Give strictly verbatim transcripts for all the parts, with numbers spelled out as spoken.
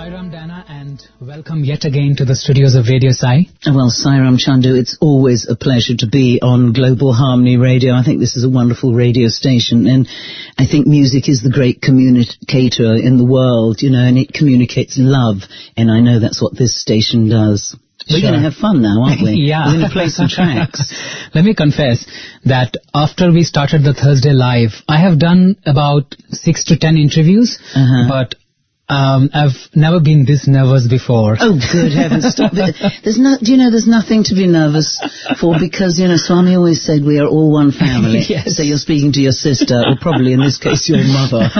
Sairam Dana, and welcome yet again to the studios of Radio Sai. Well, Sairam Chandu, it's always a pleasure to be on Global Harmony Radio. I think this is a wonderful radio station, and I think music is the great communicator in the world, you know, and it communicates love, and I know that's what this station does. We're Sure. going to have fun now, aren't we? Yeah. We're going to play some tracks. Let me confess that after we started the Thursday Live, I have done about six to ten interviews, Uh-huh. but um, I've never been this nervous before. Oh, good heavens, stop it. There's no, do you know, there's nothing to be nervous for because, you know, Swami always said we are all one family. Yes. So you're speaking to your sister, or probably in this case your mother.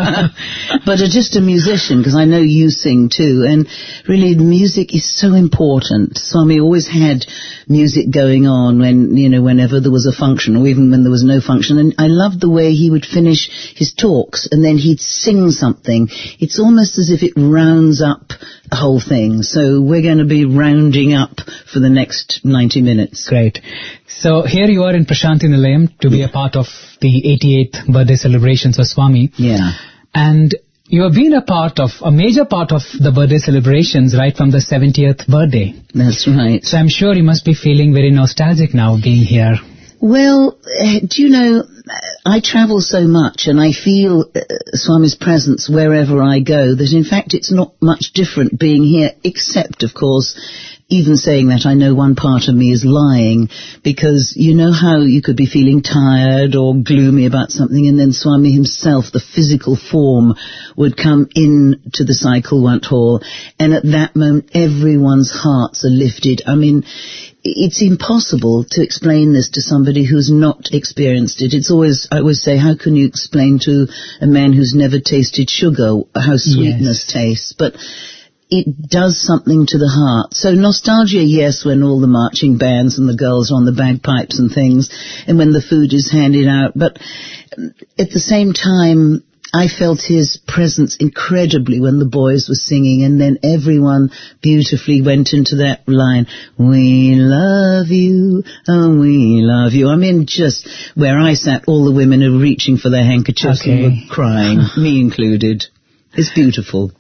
But uh, just a musician, because I know you sing too, and really music is so important. Swami always had music going on when, you know, whenever there was a function, or even when there was no function, and I loved the way he would finish his talks and then he'd sing something. It's almost as if it rounds up the whole thing. So we're going to be rounding up for the next ninety minutes. Great. So here you are in Prashanthi Nilayam to be a part of the eighty-eighth birthday celebrations of Swami. Yeah. And you have been a part of, a major part of the birthday celebrations right from the seventieth birthday. That's right. So I'm sure you must be feeling very nostalgic now being here. Well, uh, do you know, I travel so much and I feel uh, Swami's presence wherever I go that in fact it's not much different being here, except, of course, even saying that, I know one part of me is lying, because you know how you could be feeling tired or gloomy about something, and then Swami himself, the physical form, would come in to the Sai Kulwant Hall, and at that moment everyone's hearts are lifted. I mean, it's impossible to explain this to somebody who's not experienced it. It's always, I always say, how can you explain to a man who's never tasted sugar how sweetness Yes. tastes? But it does something to the heart. So nostalgia, yes, when all the marching bands and the girls are on the bagpipes and things, and when the food is handed out. But at the same time, I felt his presence incredibly when the boys were singing, and then everyone beautifully went into that line, we love you, and we love you. I mean, just where I sat, all the women are reaching for their handkerchiefs Okay. and were crying, me included. It's beautiful.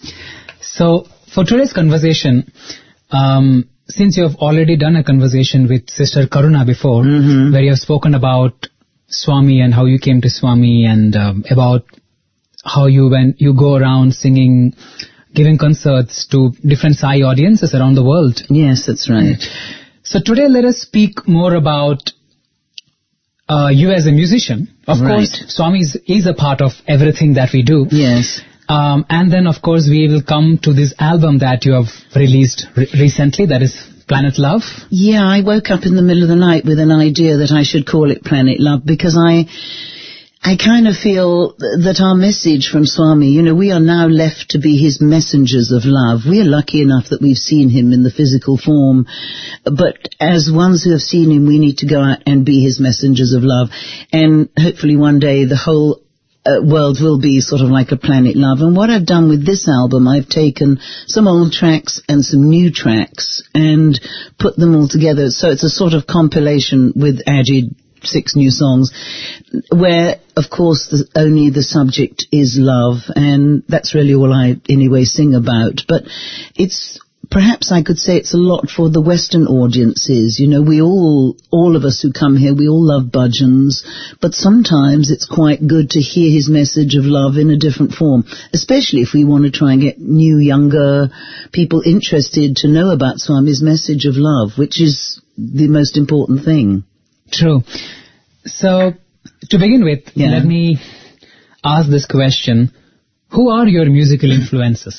So for today's conversation, um, since you have already done a conversation with Sister Karuna before, Mhm. where you have spoken about Swami and how you came to Swami, and um, about how you went, you go around singing, giving concerts to different Sai audiences around the world. Yes, that's right. So today let us speak more about uh, you as a musician. Of Right. course, Swami is, is a part of everything that we do. Yes. Um, and then, of course, we will come to this album that you have released re- recently, that is Planet Love. Yeah, I woke up in the middle of the night with an idea that I should call it Planet Love, because I I kind of feel that our message from Swami, you know, we are now left to be his messengers of love. We are lucky enough that we've seen him in the physical form, but as ones who have seen him, we need to go out and be his messengers of love. And hopefully one day the whole Uh, world will be sort of like a Planet Love. And what I've done with this album, I've taken some old tracks and some new tracks and put them all together. So it's a sort of compilation with added six new songs, where, of course, the, only the subject is love, and that's really all I, anyway, sing about. But it's, perhaps I could say it's a lot for the Western audiences. You know, we all, all of us who come here, we all love bhajans, but sometimes it's quite good to hear his message of love in a different form, especially if we want to try and get new, younger people interested to know about Swami's message of love, which is the most important thing. True. So, to begin with, Yeah. let me ask this question. Who are your musical influences?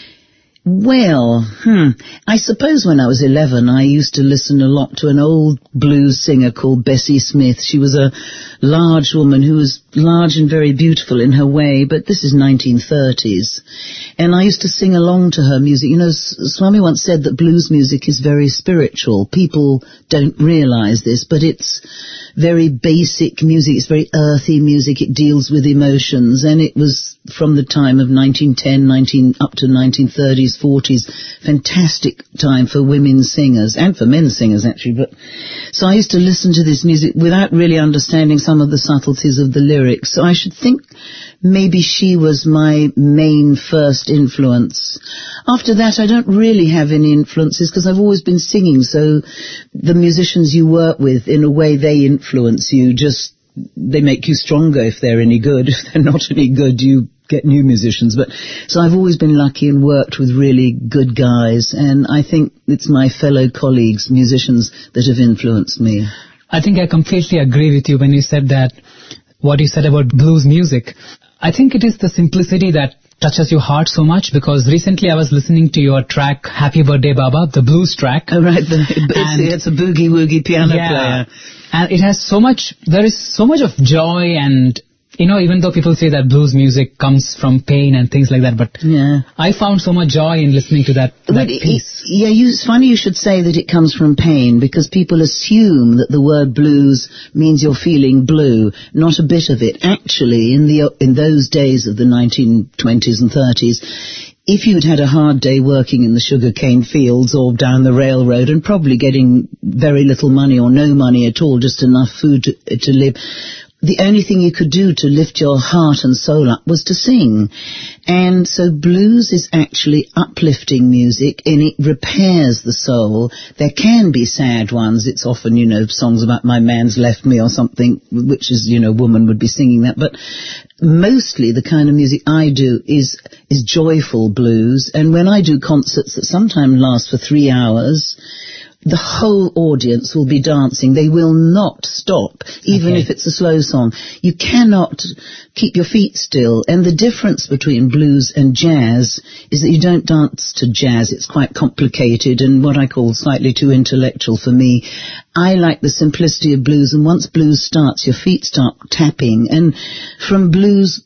Well, hmm, I suppose when I was eleven, I used to listen a lot to an old blues singer called Bessie Smith. She was a large woman who was large and very beautiful in her way, but this is nineteen thirties. And I used to sing along to her music. You know, S- Swami once said that blues music is very spiritual. People don't realize this, but it's very basic music. It's very earthy music. It deals with emotions, and it was from the time of nineteen ten, nineteen up to nineteen thirties, forties, fantastic time for women singers and for men singers actually. But so I used to listen to this music without really understanding some of the subtleties of the lyrics. So I should think maybe she was my main first influence. After that, I don't really have any influences because I've always been singing. So the musicians you work with, in a way, they influence you. Just they make you stronger if they're any good. If they're not any good, you get new musicians. But so I've always been lucky and worked with really good guys, and I think it's my fellow colleagues, musicians, that have influenced me. I think I completely agree with you when you said that, what you said about blues music. I think it is the simplicity that touches your heart so much, because recently I was listening to your track, Happy Birthday Baba, the blues track. Oh, right. The, it's, it's a boogie-woogie piano yeah, player. And it has so much, there is so much of joy, and, you know, even though people say that blues music comes from pain and things like that, but yeah. I found so much joy in listening to that, that it, piece. It, yeah, you, it's funny you should say that it comes from pain, because people assume that the word blues means you're feeling blue. Not a bit of it. Actually, in the in those days of the nineteen twenties and thirties, if you'd had a hard day working in the sugarcane fields or down the railroad and probably getting very little money or no money at all, just enough food to, to live, the only thing you could do to lift your heart and soul up was to sing. And so blues is actually uplifting music, and it repairs the soul. There can be sad ones. It's often, you know, songs about my man's left me or something, which is, you know, a woman would be singing that. But mostly the kind of music I do is is joyful blues. And when I do concerts that sometimes last for three hours, the whole audience will be dancing. They will not stop, even okay. if it's a slow song. You cannot keep your feet still. And the difference between blues and jazz is that you don't dance to jazz. It's quite complicated and what I call slightly too intellectual for me. I like the simplicity of blues, and once blues starts, your feet start tapping. And from blues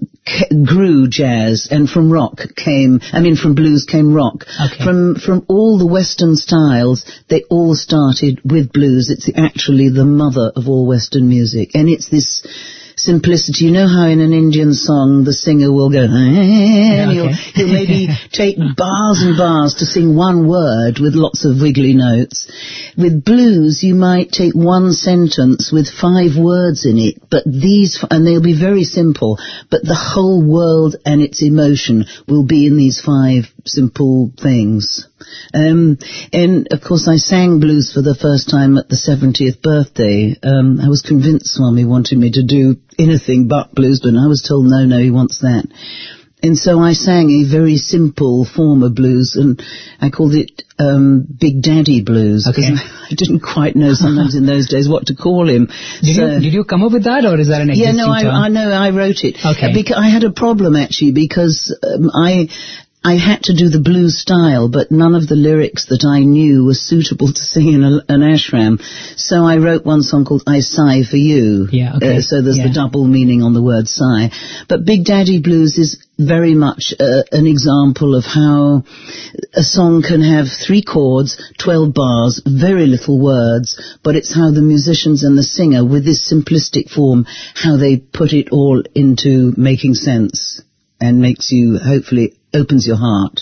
grew jazz, and from rock came, I mean from blues came rock. Okay. From from all the Western styles, they all started with blues. It's actually the mother of all Western music, and it's this simplicity. You know how in an Indian song the singer will go, and okay. he'll, he'll maybe take bars and bars to sing one word with lots of wiggly notes. With blues, you might take one sentence with five words in it, but these, and they'll be very simple, but the whole world and its emotion will be in these five simple things. Um, and of course I sang blues for the first time at the seventieth birthday. Um, I was convinced Swami wanted me to do anything but blues, but I was told no, no, he wants that. And so I sang a very simple form of blues, and I called it um, Big Daddy Blues, because okay. I didn't quite know sometimes in those days what to call him. Did, so, you, did you come up with that, or is that an existing Yeah, no, I, term? I know, I wrote it. Okay. Because I had a problem, actually, because um, I... I had to do the blues style, but none of the lyrics that I knew were suitable to sing in a, an ashram. So I wrote one song called I Sigh for You. Yeah, okay. Uh, so there's yeah. the double meaning on the word sigh. But Big Daddy Blues is very much uh, an example of how a song can have three chords, twelve bars, very little words, but it's how the musicians and the singer, with this simplistic form, how they put it all into making sense and makes you, hopefully, opens your heart.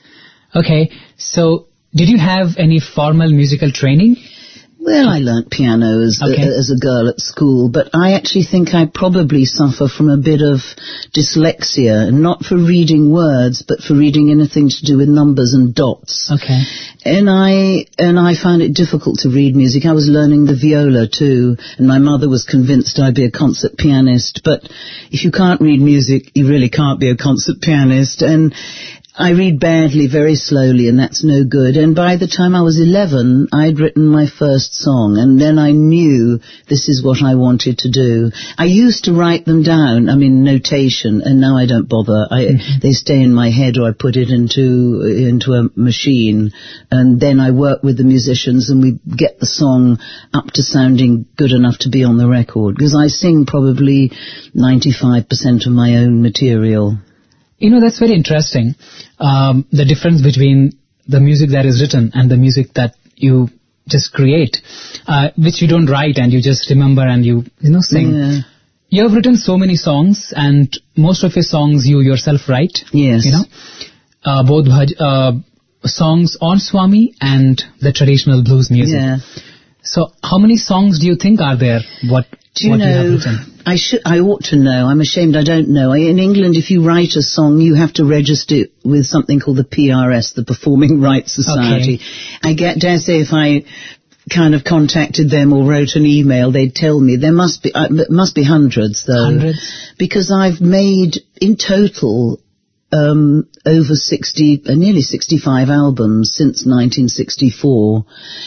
Okay, so did you have any formal musical training? Well, I learnt piano as, okay. a, as a girl at school, but I actually think I probably suffer from a bit of dyslexia, not for reading words, but for reading anything to do with numbers and dots. Okay. And I and I found it difficult to read music. I was learning the viola too, and my mother was convinced I'd be a concert pianist, but if you can't read music, you really can't be a concert pianist. And I read badly, very slowly, and that's no good. And by the time I was eleven, I'd written my first song, and then I knew this is what I wanted to do. I used to write them down, I mean, notation, and now I don't bother. I, mm-hmm. They stay in my head, or I put it into into a machine, and then I work with the musicians, and we get the song up to sounding good enough to be on the record, because I sing probably ninety-five percent of my own material. You know, that's very interesting. Um, the difference between the music that is written and the music that you just create, uh, which you don't write and you just remember and you, you know, sing. Yeah. you have written so many songs, and most of your songs you yourself write. Yes. You know, uh, both bhaj- uh, songs on Swami and the traditional blues music. Yeah. So how many songs do you think are there? What Do you what know, you have written? I should, I ought to know. I'm ashamed I don't know. In England, if you write a song, you have to register it with something called the P R S, the Performing Rights Society. Okay. I get, dare say if I kind of contacted them or wrote an email, they'd tell me. There must be, uh, must be hundreds though. Hundreds? Because I've made, in total, um, over sixty, uh, nearly sixty-five albums since nineteen sixty-four.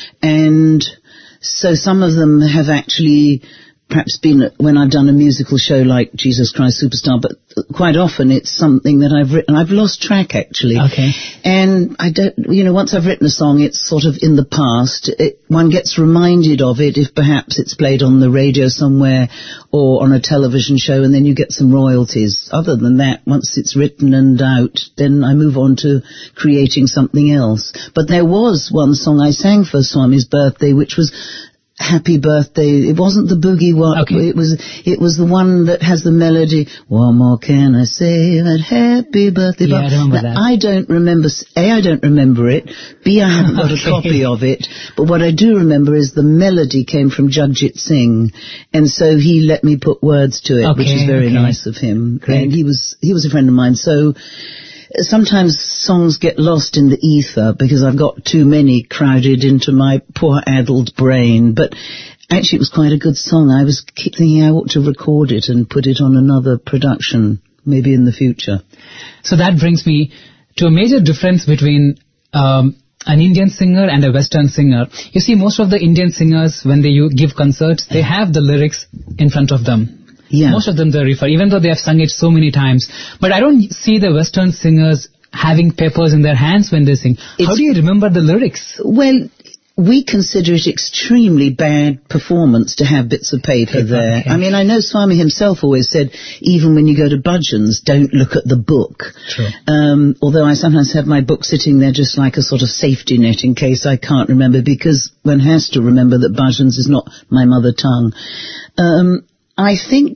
And so some of them have actually perhaps been when I've done a musical show like Jesus Christ Superstar, but quite often it's something that I've written. I've lost track actually. Okay. And I don't, you know, once I've written a song, it's sort of in the past. It, one gets reminded of it if perhaps it's played on the radio somewhere or on a television show, and then you get some royalties. Other than that, once it's written and out, then I move on to creating something else. But there was one song I sang for Swami's birthday, which was Happy Birthday. It wasn't the boogie one. Okay. It was, it was the one that has the melody. What more can I say but happy birthday? Yeah, but I remember that. I don't remember, A, I don't remember it. B, I haven't got Okay. a copy of it. But what I do remember is the melody came from Jagjit Singh. And so he let me put words to it, Okay, which is very okay. nice of him. Great. And he was, he was a friend of mine. So sometimes songs get lost in the ether because I've got too many crowded into my poor addled brain. But actually it was quite a good song. I was keep thinking I ought to record it and put it on another production, maybe in the future. So that brings me to a major difference between um, an Indian singer and a Western singer. You see, most of the Indian singers, when they u- give concerts, they have the lyrics in front of them. Yeah. Most of them they refer, even though they have sung it so many times. But I don't see the Western singers having papers in their hands when they sing. How It's- do you remember the lyrics? Well, we consider it extremely bad performance to have bits of paper, Paper, there. okay. I mean, I know Swami himself always said, even when you go to Budgeon's, don't look at the book. True. Um, although I sometimes have my book sitting there just like a sort of safety net in case I can't remember, because one has to remember that Budgeon's is not my mother tongue. Um, I think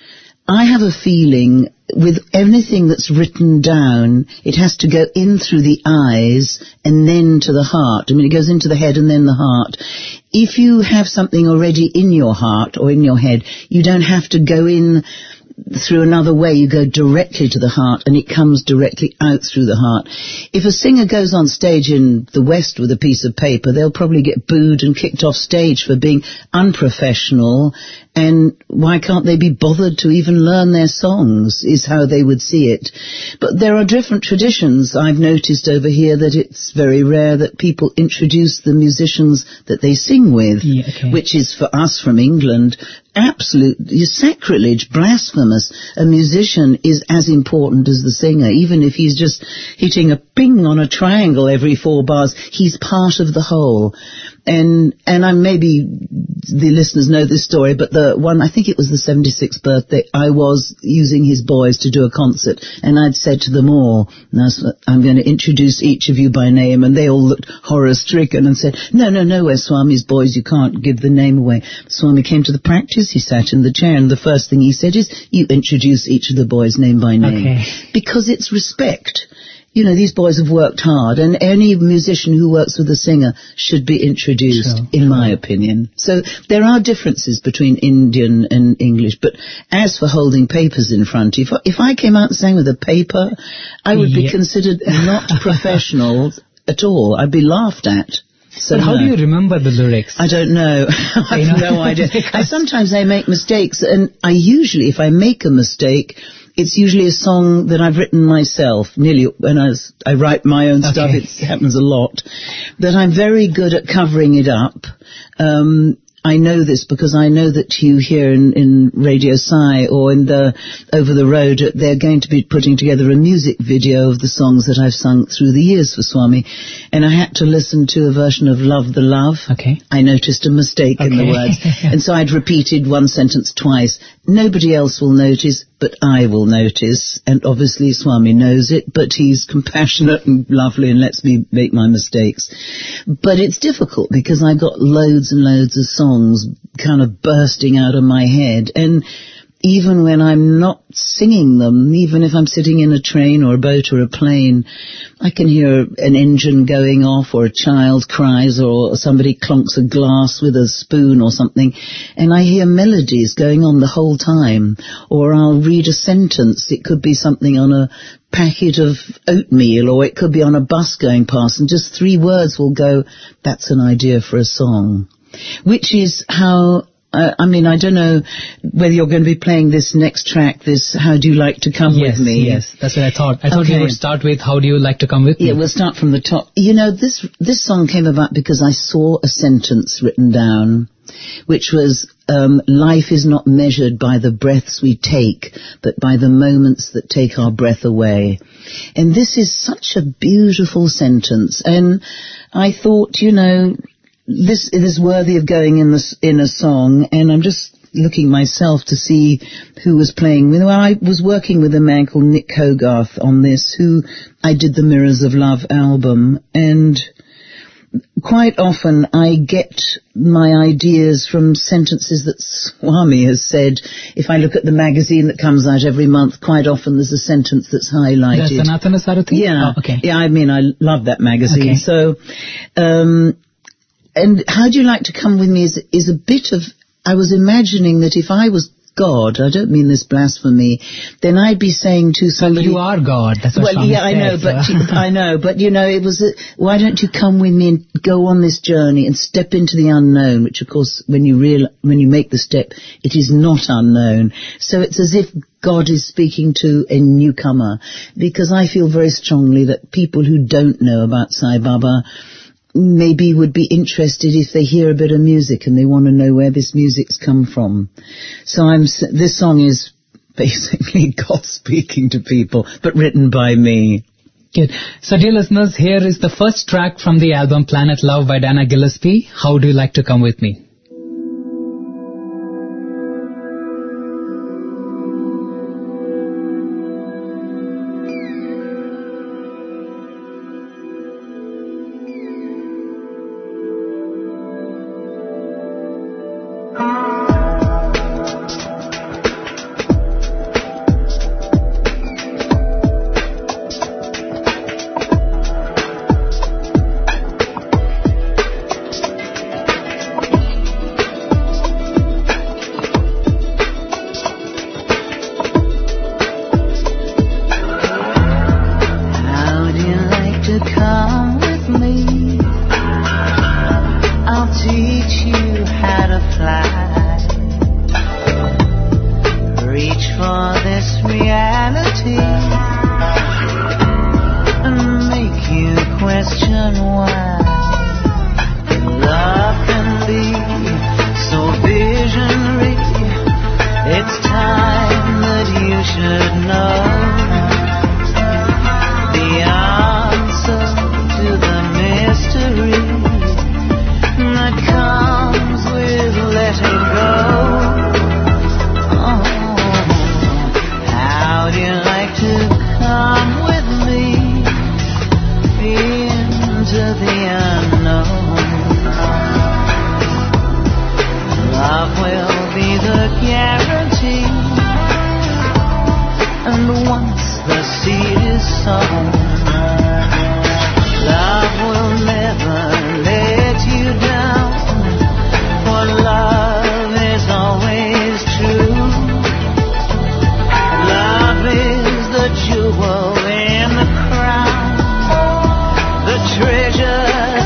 I have a feeling with anything that's written down, it has to go in through the eyes and then to the heart. I mean, it goes into the head and then the heart. If you have something already in your heart or in your head, you don't have to go in through another way. You go directly to the heart and it comes directly out through the heart. If a singer goes on stage in the West with a piece of paper, they'll probably get booed and kicked off stage for being unprofessional. And why can't they be bothered to even learn their songs, is how they would see it. But there are different traditions. I've noticed over here that it's very rare that people introduce the musicians that they sing with, Yeah, okay. which is for us from England absolute sacrilege, blasphemous. A musician is as important as the singer, even if he's just hitting a ping on a triangle every four bars. He's part of the whole. And and I maybe the listeners know this story, but the one, I think it was the seventy-sixth birthday, I was using his boys to do a concert, and I'd said to them all, I'm going to introduce each of you by name, and they all looked horror-stricken and said, no, no, no, we're Swami's boys, you can't give the name away. Swami came to the practice, he sat in the chair, and the first thing he said is, you introduce each of the boys name by name. Okay. Because it's respect. You know, these boys have worked hard, and any musician who works with a singer should be introduced, Sure, in my opinion. So there are differences between Indian and English, but as for holding papers in front, if I, if I came out and sang with a paper, I would be Yeah. considered not professional at all. I'd be laughed at. So But how no. do you remember the lyrics? I don't know. I You have know? no idea. I sometimes I make mistakes, and I usually, if I make a mistake, it's usually a song that I've written myself. Nearly when I, was, I write my own stuff, Okay. it happens a lot. That I'm very good at covering it up. Um, I know this because I know that you here in, in Radio Sai or in the over the road, they're going to be putting together a music video of the songs that I've sung through the years for Swami. And I had to listen to a version of Love the Love. Okay. I noticed a mistake in the Okay. words. And so I'd repeated one sentence twice. Nobody else will notice, but I will notice. And obviously Swami knows it, but he's compassionate and lovely and lets me make my mistakes. But it's difficult because I've got loads and loads of songs kind of bursting out of my head. And even when I'm not singing them, even if I'm sitting in a train or a boat or a plane, I can hear an engine going off or a child cries or somebody clunks a glass with a spoon or something, and I hear melodies going on the whole time. Or I'll read a sentence. It could be something on a packet of oatmeal, or it could be on a bus going past, and just three words will go, that's an idea for a song. Which is how... Uh, I mean, I don't know whether you're going to be playing this next track, this How Do You Like to Come yes, With Me? Yes, that's what I thought. I thought okay. we would start with How Do You Like to Come With Me? Yeah, we'll start from the top. You know, this this song came about because I saw a sentence written down, which was, um, life is not measured by the breaths we take, but by the moments that take our breath away. And this is such a beautiful sentence. And I thought, you know... This is worthy of going in this in a song, and I'm just looking myself to see who was playing with. Well, I was working with a man called Nick Hogarth on this, who I did the Mirrors of Love album, and quite often I get my ideas from sentences that Swami has said. If I look at the magazine that comes out every month, quite often there's a sentence that's highlighted. That's Sanatana Sarathi? Yeah, oh, okay. Yeah, I mean, I love that magazine. Okay. So, um... And How Do You Like to Come With Me is, is a bit of, I was imagining that if I was God, I don't mean this blasphemy, then I'd be saying to somebody... Well, you are God. That's what Well, yeah, said, I know, so. but you, I know, but you know, it was, a, why don't you come with me and go on this journey and step into the unknown, which of course, when you real, when you make the step, it is not unknown. So it's as if God is speaking to a newcomer, because I feel very strongly that people who don't know about Sai Baba maybe would be interested if they hear a bit of music and they want to know where this music's come from. So I'm, this song is basically God speaking to people, but written by me. Good. So dear listeners, here is the first track from the album Planet Love by Dana Gillespie. How Do You Like to Come With Me? Treasure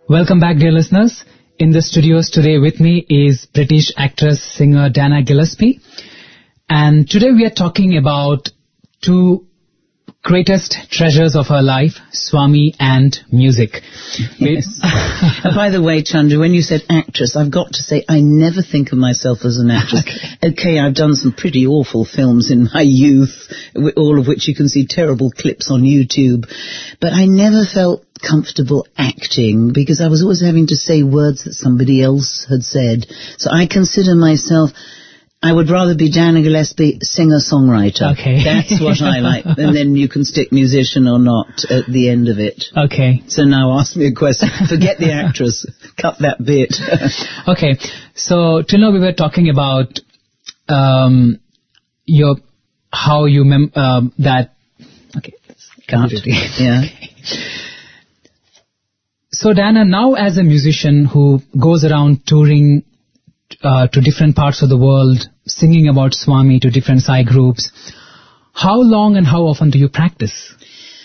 Welcome back, dear listeners. In the studios today with me is British actress, singer Dana Gillespie. And today we are talking about two greatest treasures of her life, Swami and music. Yes. By the way, Chandra, when you said actress, I've got to say I never think of myself as an actress. Okay. okay, I've done some pretty awful films in my youth, all of which you can see terrible clips on YouTube. But I never felt comfortable acting because I was always having to say words that somebody else had said. So I consider myself... I would rather be Dana Gillespie, singer-songwriter. Okay. That's what I like. And then you can stick musician or not at the end of it. Okay. So now ask me a question. Forget the actress. Cut that bit. Okay. So, till now we were talking about um, your, how you, mem- um, that, okay. Cut. Yeah. Okay. So, Dana, now as a musician who goes around touring uh, to different parts of the world, singing about Swami to different Sai groups, how long and how often do you practice?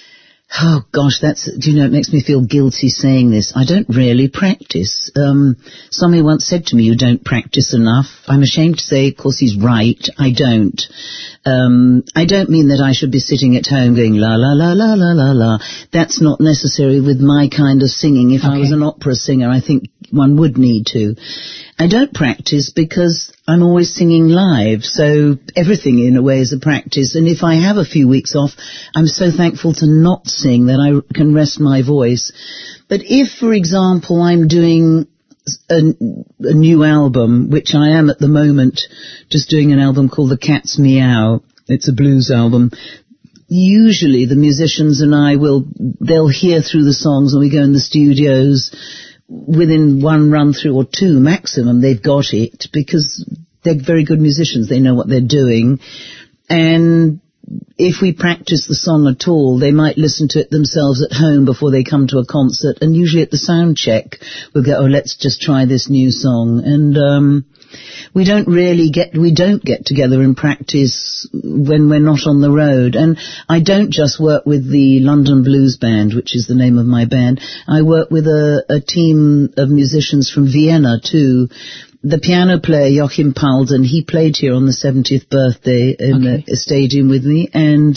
Oh gosh, that's, do you know, it makes me feel guilty saying this. I don't really practice. Um, somebody once said to me, you don't practice enough. I'm ashamed to say, of course he's right, I don't. Um, I don't mean that I should be sitting at home going la la la la la la la. That's not necessary with my kind of singing. If okay. I was an opera singer, I think one would need to. I don't practice because I'm always singing live, so everything in a way is a practice. And if I have a few weeks off, I'm so thankful to not sing that I can rest my voice. But if, for example, I'm doing a, a new album, which I am at the moment, just doing an album called The Cat's Meow. It's a blues album. Usually the musicians and I will, they'll hear through the songs and we go in the studios. Within one run through or two maximum, they've got it because they're very good musicians. They know what they're doing. And if we practice the song at all, they might listen to it themselves at home before they come to a concert. And usually at the sound check, we'll go, oh, let's just try this new song. And, um, we don't really get, we don't get together and practice when we're not on the road. And I don't just work with the London Blues Band, which is the name of my band. I work with a, a team of musicians from Vienna too. The piano player, Joachim Palden, he played here on the seventieth birthday in okay. the stadium with me. And,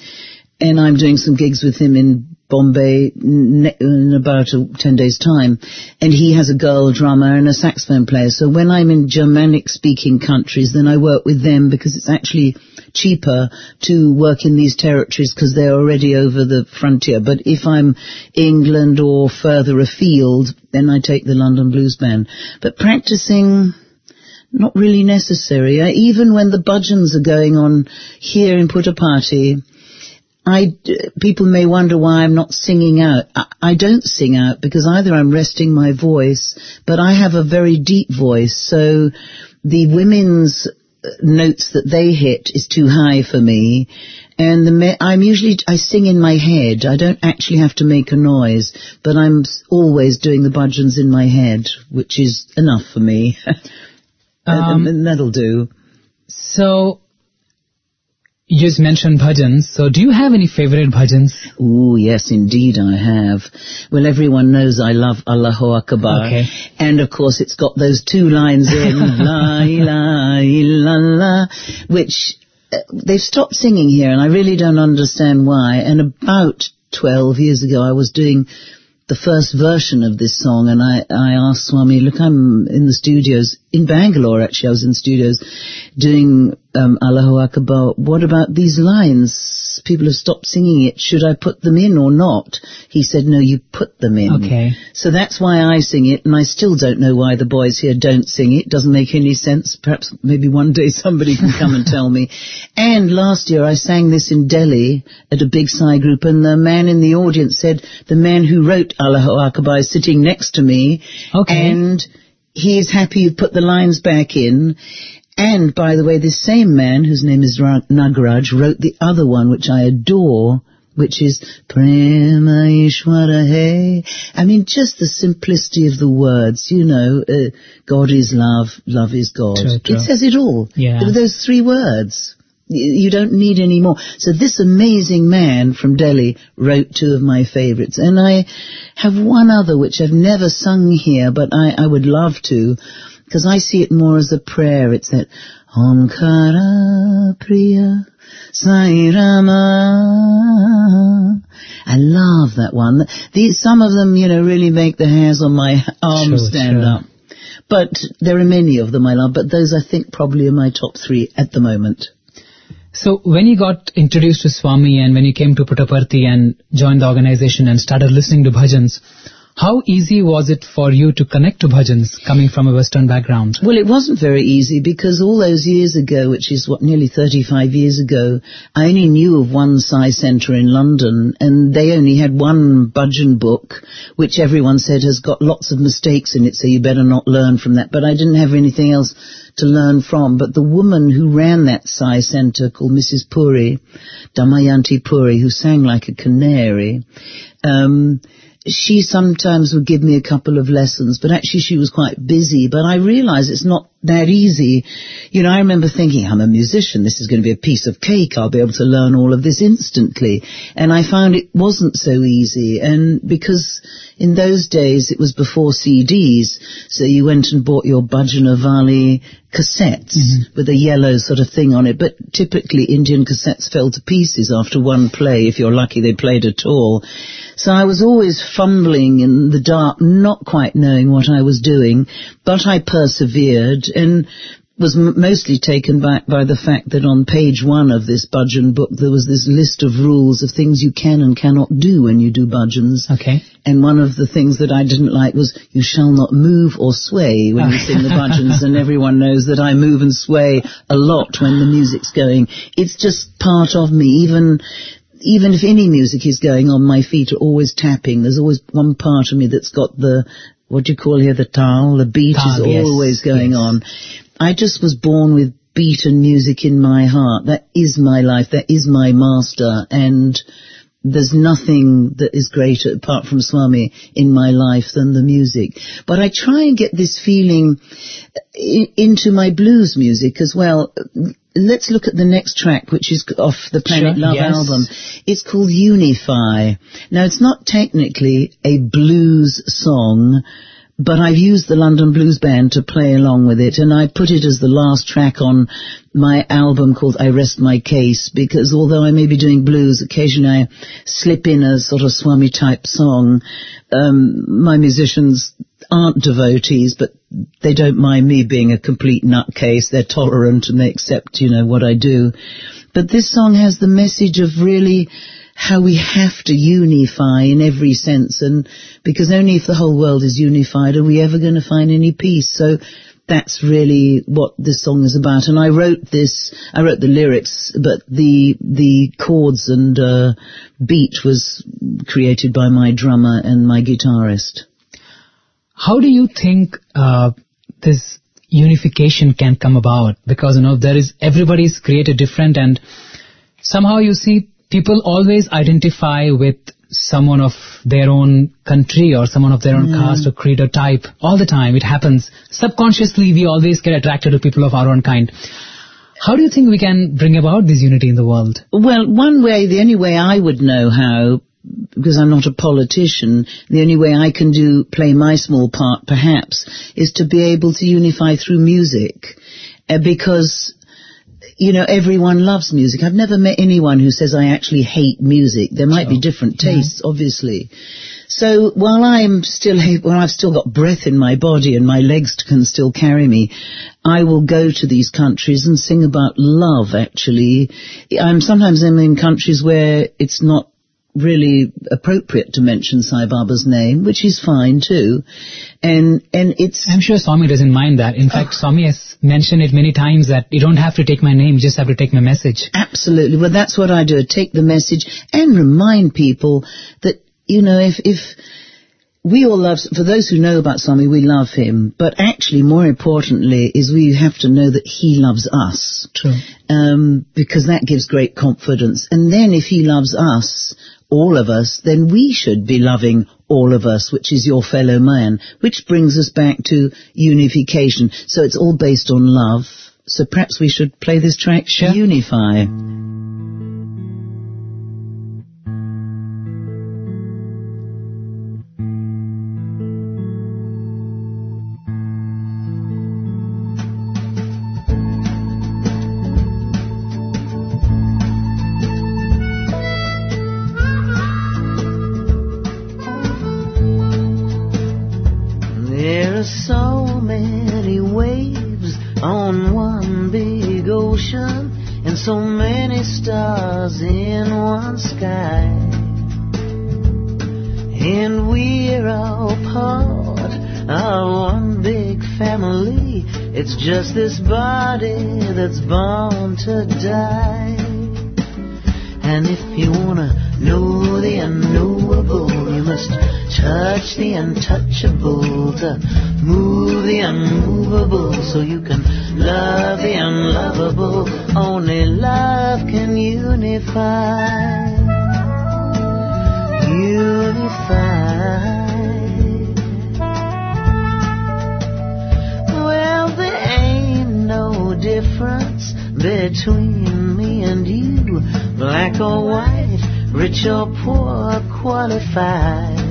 and I'm doing some gigs with him in Bombay in about ten days' time, and he has a girl drummer and a saxophone player. So when I'm in Germanic-speaking countries, then I work with them because it's actually cheaper to work in these territories because they're already over the frontier. But if I'm England or further afield, then I take the London Blues Band. But practicing, not really necessary. I, even when the budgeons are going on here in Puttaparthi, I, people may wonder why I'm not singing out. I, I don't sing out because either I'm resting my voice, but I have a very deep voice, so the women's notes that they hit is too high for me, and the me- I'm usually, I sing in my head. I don't actually have to make a noise, but I'm always doing the budgeons in my head, which is enough for me. um, and that'll do. So, you just mentioned bhajans. So do you have any favorite bhajans? Oh, yes, indeed I have. Well, everyone knows I love Allahu Akbar. Okay. And, of course, it's got those two lines in, La ilaha illallah, which uh, they've stopped singing here, and I really don't understand why. And about twelve years ago, I was doing the first version of this song, and I, I asked Swami, look, I'm in the studios, in Bangalore actually, I was in the studios doing um, Allahu Akbar. What about these lines? People have stopped singing it. Should I put them in or not? He said, no, you put them in. Okay. So that's why I sing it, and I still don't know why the boys here don't sing it. Doesn't make any sense. Perhaps maybe one day somebody can come and tell me. And last year I sang this in Delhi at a big Sai group, and the man in the audience said, the man who wrote Allahu Akbar is sitting next to me. Okay. And he is happy you put the lines back in. And, by the way, this same man, whose name is Nagaraj, wrote the other one, which I adore, which is Prema Ishwara Hai. I mean, just the simplicity of the words, you know, uh, God is love, love is God. True, true. It says it all. Yeah. Those three words. You don't need any more. So this amazing man from Delhi wrote two of my favorites. And I have one other which I've never sung here, but I, I would love to, because I see it more as a prayer. It's that Omkara Priya Sai Rama. I love that one. These, some of them, you know, really make the hairs on my arms sure, stand sure. up. But there are many of them I love, but those I think probably are my top three at the moment. So when you got introduced to Swami and when you came to Puttaparthi and joined the organization and started listening to bhajans, how easy was it for you to connect to bhajans coming from a Western background? Well, it wasn't very easy because all those years ago, which is what, nearly thirty-five years ago, I only knew of one Sai Centre in London, and they only had one bhajan book, which everyone said has got lots of mistakes in it, so you better not learn from that. But I didn't have anything else to learn from. But the woman who ran that Sai Centre, called Missus Puri, Damayanti Puri, who sang like a canary, um, she sometimes would give me a couple of lessons, but actually she was quite busy. But I realized it's not that easy. You know, I remember thinking, I'm a musician, this is going to be a piece of cake, I'll be able to learn all of this instantly. And I found it wasn't so easy. And because in those days it was before C Ds, so you went and bought your Bhajanavali cassettes mm-hmm. with a yellow sort of thing on it. But typically Indian cassettes fell to pieces after one play. If you're lucky, they played at all. So I was always fumbling in the dark, not quite knowing what I was doing, but I persevered and was m- mostly taken back by the fact that on page one of this bhajan book there was this list of rules of things you can and cannot do when you do bhajans. Okay. And one of the things that I didn't like was you shall not move or sway when you sing the bhajans, and everyone knows that I move and sway a lot when the music's going. It's just part of me. Even even if any music is going on, my feet are always tapping. There's always one part of me that's got the, what do you call here, the tal, the beat Tal, is yes, always going yes. on. I just was born with beat and music in my heart. That is my life. That is my master. And there's nothing that is greater, apart from Swami, in my life than the music. But I try and get this feeling I- into my blues music as well. Let's look at the next track, which is off the Planet Sure, Love yes. album. It's called Unify. Now, it's not technically a blues song, but I've used the London Blues Band to play along with it, and I put it as the last track on my album called I Rest My Case, because although I may be doing blues, occasionally I slip in a sort of Swami-type song. Um, my musicians aren't devotees, but they don't mind me being a complete nutcase. They're tolerant and they accept, you know, what I do. But this song has the message of really how we have to unify in every sense, and because only if the whole world is unified are we ever going to find any peace. So that's really what this song is about. And I wrote this, I wrote the lyrics, but the the chords and uh, beat was created by my drummer and my guitarist. How do you think uh, this unification can come about? Because, you know, there is, everybody's created different, and somehow you see people always identify with someone of their own country or someone of their own Mm. caste or creed or type. All the time it happens. Subconsciously we always get attracted to people of our own kind. How do you think we can bring about this unity in the world? Well, one way, the only way I would know how, because I'm not a politician, the only way I can do, play my small part perhaps, is to be able to unify through music. Uh, because, you know, everyone loves music. I've never met anyone who says I actually hate music. There might Sure. be different tastes, yeah. obviously. So while I'm still able, well, I've still got breath in my body and my legs can still carry me, I will go to these countries and sing about love, actually. I'm sometimes in countries where it's not really appropriate to mention Sai Baba's name, which is fine too. And and it's... I'm sure Swami doesn't mind that. In fact, oh. Swami has mentioned it many times that you don't have to take my name, you just have to take my message. Absolutely. Well, that's what I do. I take the message and remind people that, you know, if... if we all love, for those who know about Swami, we love him. But actually, more importantly, is we have to know that he loves us. True. Um, because that gives great confidence. And then if he loves us, all of us, then we should be loving all of us, which is your fellow man, which brings us back to unification. So it's all based on love. So perhaps we should play this track, Sure. Unify. There are so many waves on one big ocean, and so many stars in one sky. And we're all part of one big family. It's just this body that's born to die. And if you wanna know the unknowable, you must touch the untouchable to move the unmovable, so you can love the unlovable. Only love can unify. Unify. Well, there ain't no difference between me and you, black or white, rich or poor, qualified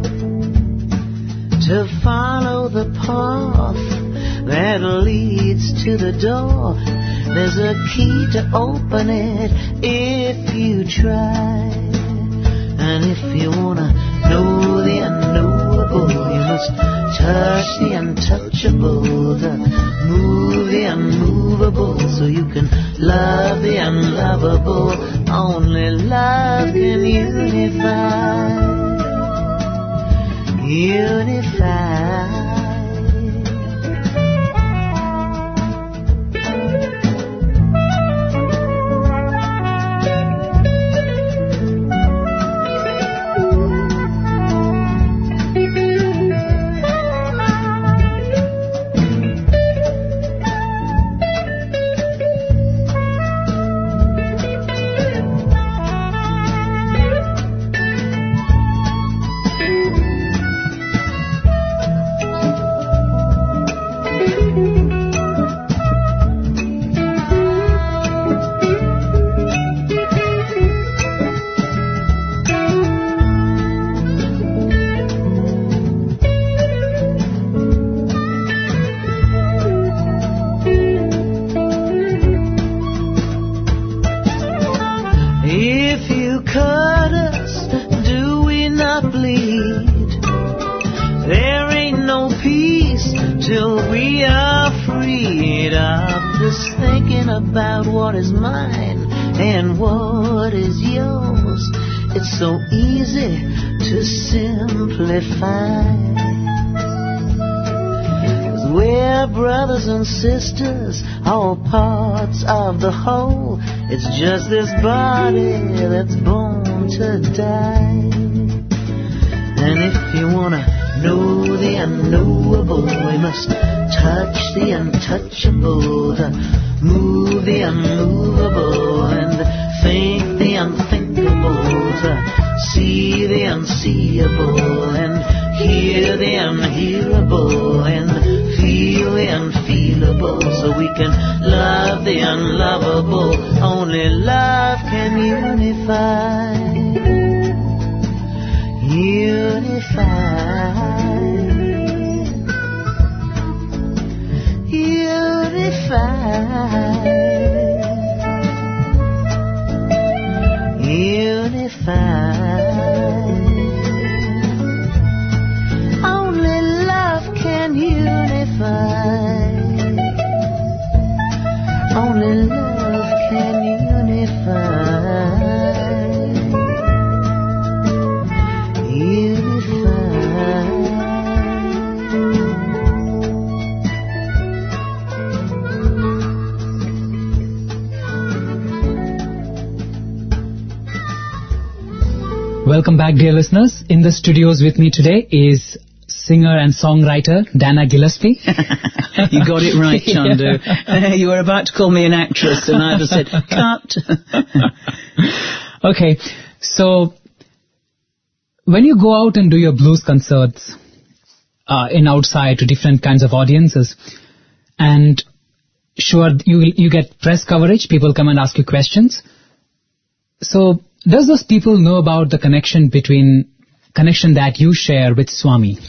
to follow the path that leads to the door. There's a key to open it if you try. And if you wanna know the unknowable, you must touch the untouchable to move the unmovable, so you can love the unlovable. Only love can unify. Unify. If you cut us, do we not bleed? There ain't no peace till we are freed of this thinking about what is mine and what is yours. It's so easy to simplify. We're brothers and sisters, all parts of the whole. It's just this body that's born to die. And if you wanna know the unknowable, we must touch the untouchable to move the unmovable, and think the unthinkable to see the unseeable, and hear the unhearable, and feel the unfeelable, so we can love the unlovable. Only love can unify. Unify. Unify. Unify. Only love can unify. Only love can unify. Unify. Welcome back, dear listeners. In the studios with me today is singer and songwriter Dana Gillespie. You got it right, Chandu. Yeah. You were about to call me an actress, and I just said, cut. Okay, so when you go out and do your blues concerts uh, in outside to different kinds of audiences, and sure, you you get press coverage. People come and ask you questions. So, does those people know about the connection between connection that you share with Swami?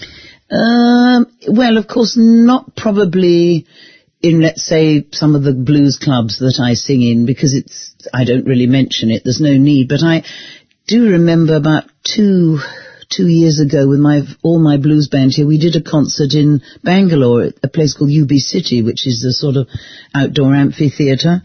Um, well, of course, not probably in, let's say, some of the blues clubs that I sing in, because it's, I don't really mention it. There's no need. But I do remember about two, two years ago with my, all my blues band here, we did a concert in Bangalore at a place called U B City, which is a sort of outdoor amphitheatre.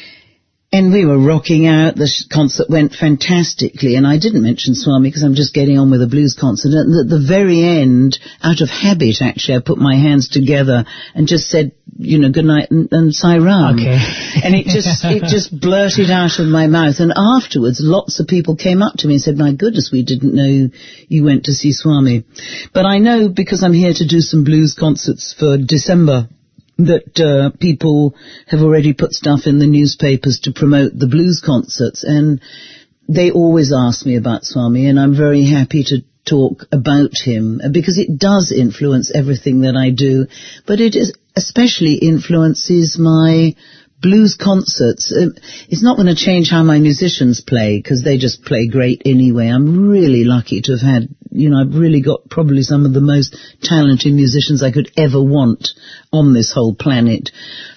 And we were rocking out. The sh- concert went fantastically. And I didn't mention Swami because I'm just getting on with a blues concert. And at the very end, out of habit, actually, I put my hands together and just said, you know, good night and, and Sai Ram. Okay. And it just, it just blurted out of my mouth. And afterwards, lots of people came up to me and said, my goodness, we didn't know you went to see Swami. But I know, because I'm here to do some blues concerts for December, that uh, people have already put stuff in the newspapers to promote the blues concerts, and they always ask me about Swami, and I'm very happy to talk about him, because it does influence everything that I do, but it is especially influences my blues concerts. Uh, it's not going to change how my musicians play, because they just play great anyway. I'm really lucky to have had, you know, I've really got probably some of the most talented musicians I could ever want on this whole planet.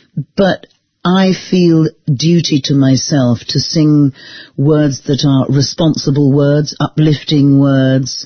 But I feel duty to myself to sing words that are responsible words, uplifting words.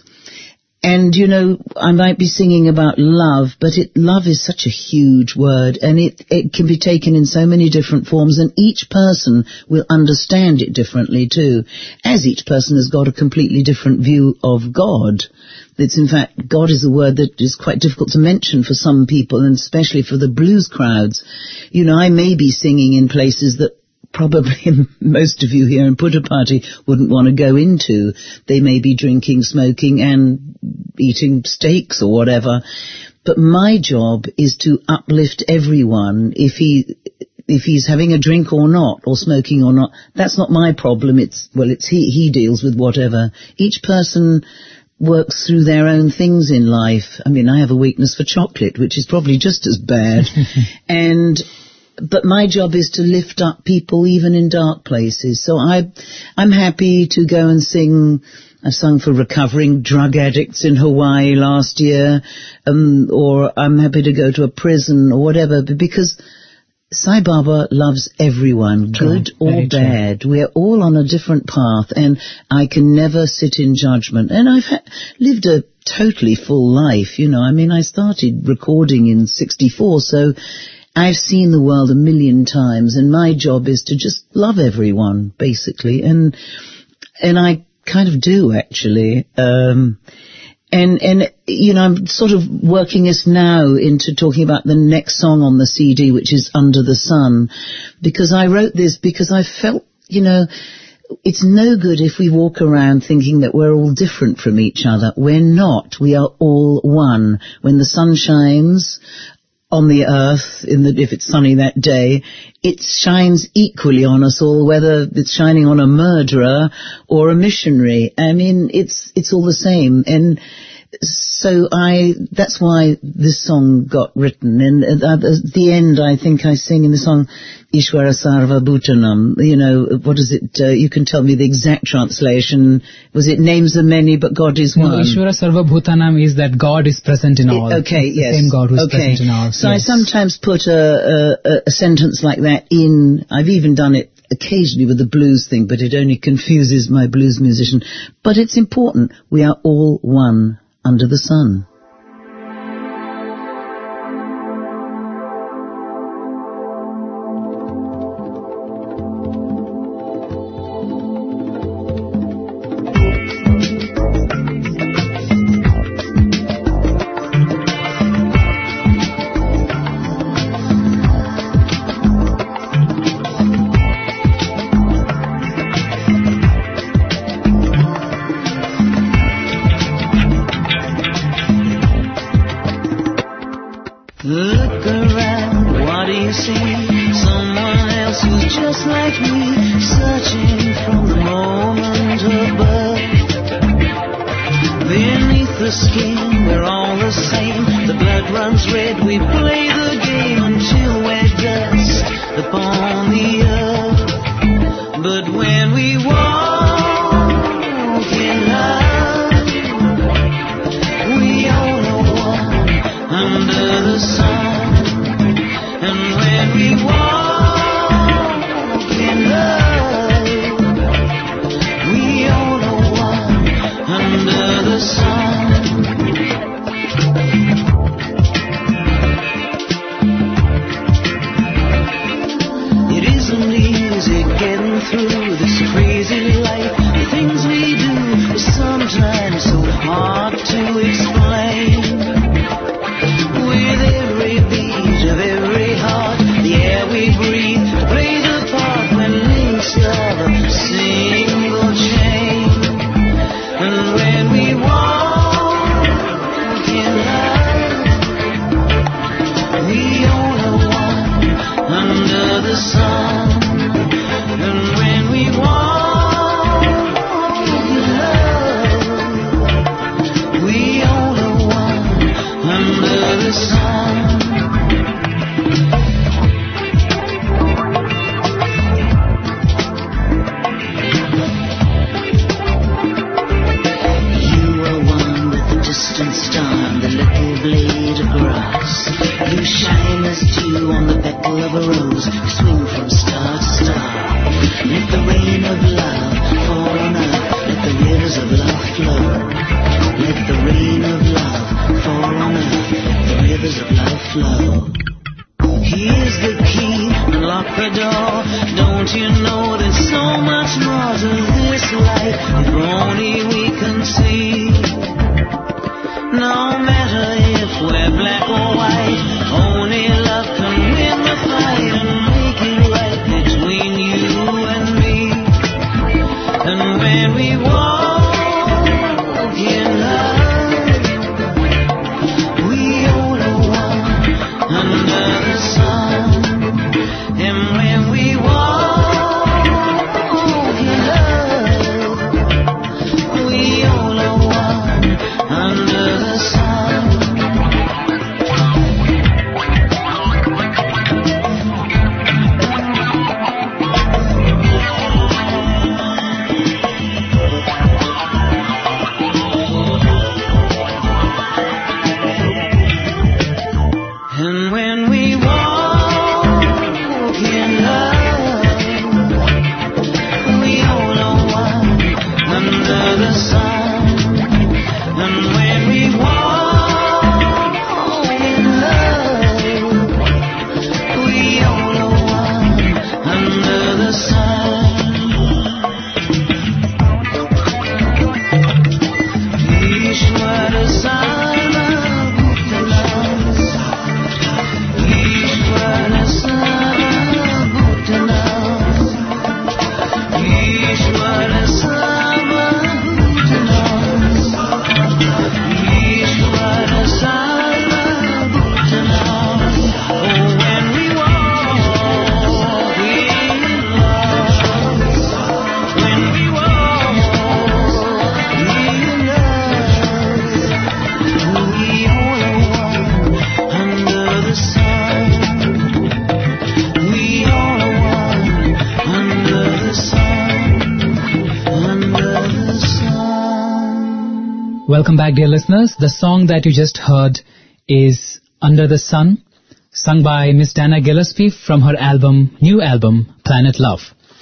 And, you know, I might be singing about love, but it, love is such a huge word, and it, it can be taken in so many different forms, and each person will understand it differently too, as each person has got a completely different view of God. It's, in fact, God is a word that is quite difficult to mention for some people, and especially for the blues crowds. You know, I may be singing in places that probably most of you here in Puttaparthi wouldn't want to go into. They may be drinking, smoking and eating steaks or whatever. But my job is to uplift everyone. If he, if he's having a drink or not, or smoking or not, that's not my problem. It's, well, it's he, he deals with whatever. Each person works through their own things in life. I mean, I have a weakness for chocolate, which is probably just as bad. and, But my job is to lift up people even in dark places. So I, I'm happy to go and sing. I sung for recovering drug addicts in Hawaii last year, um, or I'm happy to go to a prison or whatever, because Sai Baba loves everyone, True. good or Very bad. True. We're all on a different path, and I can never sit in judgment. And I've ha- lived a totally full life, you know. I mean, I started recording in sixty-four, so I've seen the world a million times, and my job is to just love everyone, basically, and and I kind of do, actually. Um, and, and, you know, I'm sort of working us now into talking about the next song on the C D, which is Under the Sun, because I wrote this because I felt, you know, it's no good if we walk around thinking that we're all different from each other. We're not. We are all one. When the sun shines on the earth, in the, if it's sunny that day, it shines equally on us all, whether it's shining on a murderer or a missionary. I mean, it's it's all the same. And so I, that's why this song got written. And at the end, I think I sing in the song, Ishwara Sarva Bhutanam. You know, what is it? Uh, you can tell me the exact translation. Was it names are many, but God is one? No, Ishwara Sarva Bhutanam is that God is present in all. It, okay, it's yes. The same God who's okay. present in all. So yes. I sometimes put a, a, a sentence like that in. I've even done it occasionally with the blues thing, but it only confuses my blues musician. But it's important. We are all one under the sun. Look around, what do you see? Someone else who's just like me, searching from the moment of birth. Beneath the skin, we're all the same. The blood runs red, we play the game until we're dust. sun. You are one with the distant star and the little blade of grass. You shine as dew on the petal of a rose. You swing from star to star. Let the rain of love fall on earth. Let the rivers of love flow. Let the rain of love fall on earth. Let the rivers of love flow. Here's the key, unlock the door. Don't you know there's so much more to this life? If only we can see. No matter if we're black or white, only love can win the fight and make it right between you and me. And when we walk in love, we all are one under the sun. And when we walk in love, we all are one under the sun. And when we walk in love, we all are one under the sun. And when we walk in love, we all are one under the sun. Ishwara Sama Bhutana, Ishwara Sama Bhutana, Ishwara Sama Bhutana, Ishwara Sama Bhutana. Oh, when we walk in love, when we walk in love, we all are one under the sun. We all are one under the sun, under the sun. Welcome back, dear listeners. The song that you just heard is Under the Sun, sung by Miss Dana Gillespie from her album, new album, Planet Love.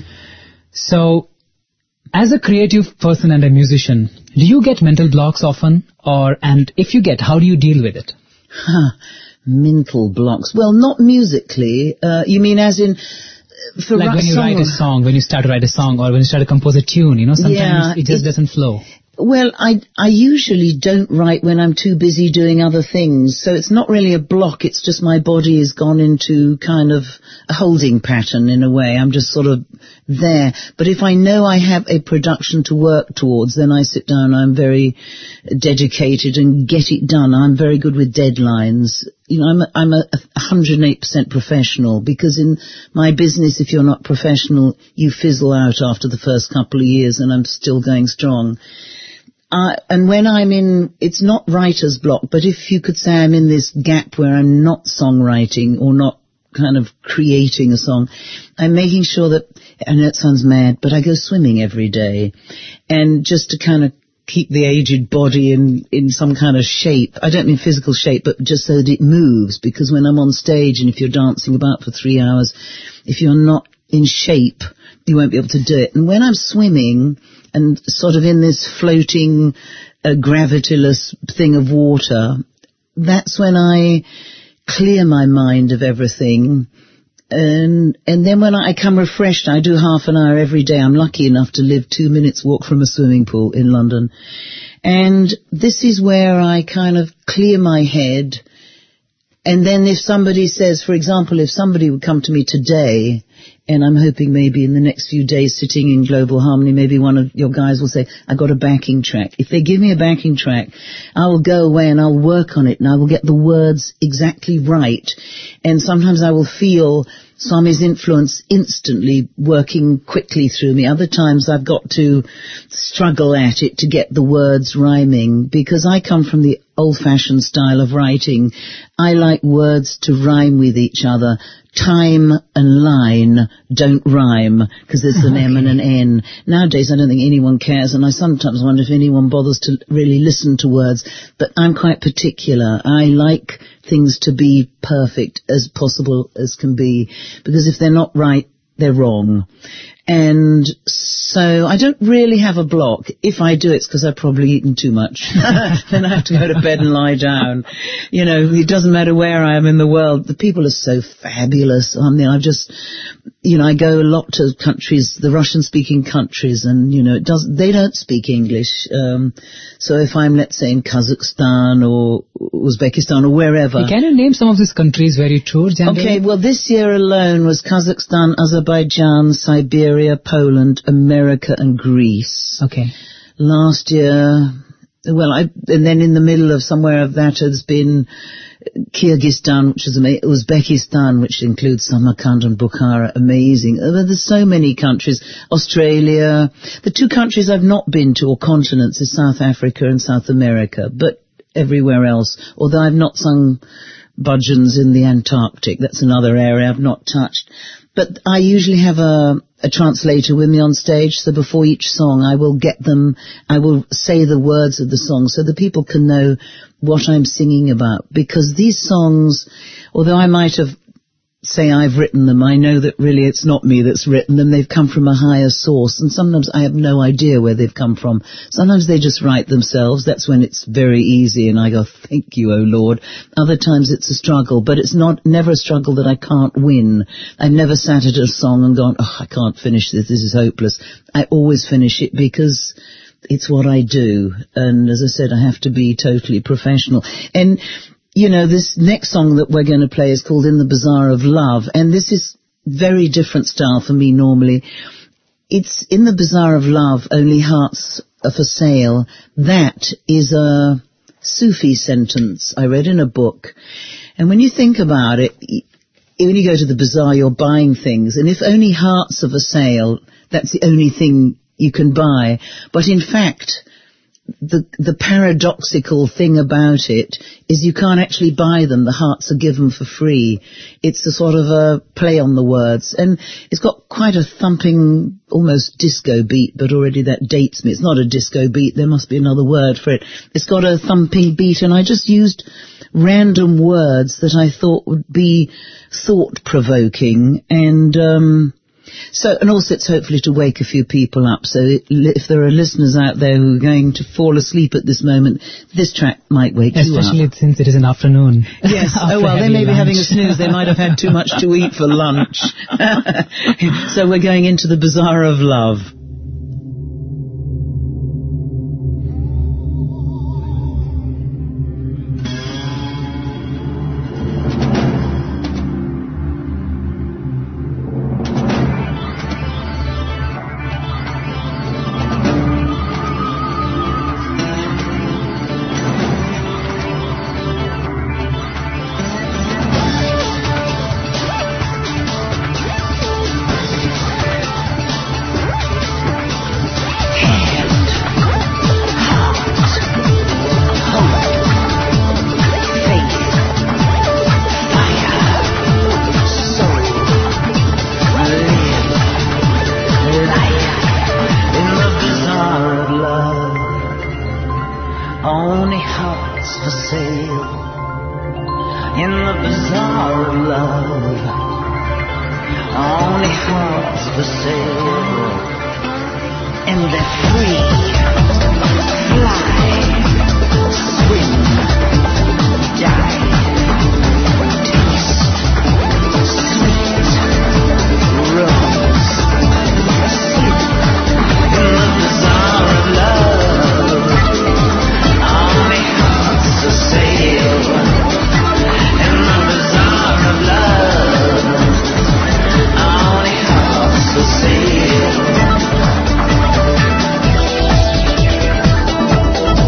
So, as a creative person and a musician, do you get mental blocks often? Or, and if you get, how do you deal with it? Huh, mental blocks. Well, not musically. Uh, you mean as in... uh, For Like ra- when you song- write a song, when you start to write a song, or when you start to compose a tune, you know, sometimes Yeah, it just it- doesn't flow. Well, I, I usually don't write when I'm too busy doing other things, so it's not really a block, it's just my body has gone into kind of a holding pattern in a way. I'm just sort of there. But if I know I have a production to work towards, then I sit down, I'm very dedicated and get it done. I'm very good with deadlines. You know, I'm a, I'm a one hundred eight percent professional, because in my business, if you're not professional, you fizzle out after the first couple of years, and I'm still going strong. Uh, and when I'm in, it's not writer's block, but if you could say I'm in this gap where I'm not songwriting or not kind of creating a song, I'm making sure that, I know it sounds mad, but I go swimming every day. And just to kind of keep the aged body in, in some kind of shape. I don't mean physical shape, but just so that it moves, because when I'm on stage and if you're dancing about for three hours, if you're not in shape, you won't be able to do it. And when I'm swimming and sort of in this floating, uh, gravityless thing of water, that's when I clear my mind of everything. And and then when I come refreshed, I do half an hour every day. I'm lucky enough to live two minutes walk from a swimming pool in London. And this is where I kind of clear my head. And then if somebody says, for example, if somebody would come to me today, and I'm hoping maybe in the next few days sitting in Global Harmony, maybe one of your guys will say, I got a backing track. If they give me a backing track, I will go away and I'll work on it and I will get the words exactly right. And sometimes I will feel Swami's influence instantly working quickly through me. Other times I've got to struggle at it to get the words rhyming, because I come from the old-fashioned style of writing. I like words to rhyme with each other. Time and line don't rhyme because there's an okay. M and an N. Nowadays, I don't think anyone cares, and I sometimes wonder if anyone bothers to really listen to words. But I'm quite particular. I like things to be perfect as possible as can be, because if they're not right, they're wrong. And so I don't really have a block. If I do, it's because I've probably eaten too much. Then I have to go to bed and lie down. You know, it doesn't matter where I am in the world. The people are so fabulous. I mean, I've just, you know, I go a lot to countries, the Russian-speaking countries, and, you know, it does, they don't speak English. Um, so if I'm, let's say, in Kazakhstan or Uzbekistan or wherever. Can you name some of these countries where you toured? Okay, well, this year alone was Kazakhstan, Azerbaijan, Siberia, Poland, America, and Greece. Okay. Last year, well, I, and then in the middle of somewhere of that has been Kyrgyzstan, which is amazing, Uzbekistan, which includes Samarkand and Bukhara, amazing. There's so many countries. Australia. The two countries I've not been to, or continents, is South Africa and South America, but everywhere else, although I've not sung budgeons in the Antarctic. That's another area I've not touched. But I usually have a, a translator with me on stage, so before each song I will get them, I will say the words of the song so the people can know what I'm singing about. Because these songs, although I might have, say I've written them, I know that really it's not me that's written them, they've come from a higher source, and sometimes I have no idea where they've come from. Sometimes they just write themselves, that's when it's very easy and I go, thank you, oh Lord. Other times it's a struggle, but it's not, never a struggle that I can't win. I've never sat at a song and gone, oh, I can't finish this, this is hopeless. I always finish it because it's what I do, and as I said, I have to be totally professional. And you know, this next song that we're going to play is called In the Bazaar of Love, and this is very different style for me normally. It's In the Bazaar of Love, only hearts are for sale. That is a Sufi sentence I read in a book. And when you think about it, when you go to the bazaar, you're buying things, and if only hearts are for sale, that's the only thing you can buy. But in fact, The, the paradoxical thing about it is you can't actually buy them. The hearts are given for free. It's a sort of a play on the words. And it's got quite a thumping, almost disco beat, but already that dates me. It's not a disco beat. There must be another word for it. It's got a thumping beat, and I just used random words that I thought would be thought-provoking. And, um... So, and also it's hopefully to wake a few people up. So if there are listeners out there who are going to fall asleep at this moment, this track might wake Especially you up. Especially since it is an afternoon. Yes. Oh, well, they may lunch. be having a snooze. They might have had too much to eat for lunch. So we're going into the Bazaar of Love. Say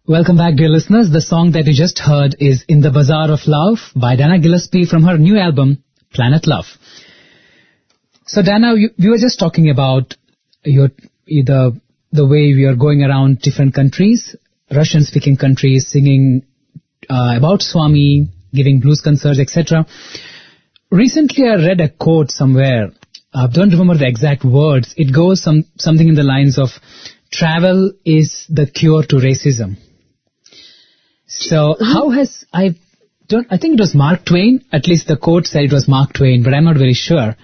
Welcome back, dear listeners. The song that you just heard is In the Bazaar of Love by Dana Gillespie from her new album, Planet Love. So, Dana, you, we were just talking about your the, the way we are going around different countries, Russian-speaking countries, singing uh, about Swami, giving blues concerts, et cetera. Recently, I read a quote somewhere. I don't remember the exact words. It goes some something in the lines of, travel is the cure to racism. So how has, I don't, I think it was Mark Twain, at least the quote said it was Mark Twain, but I'm not very sure.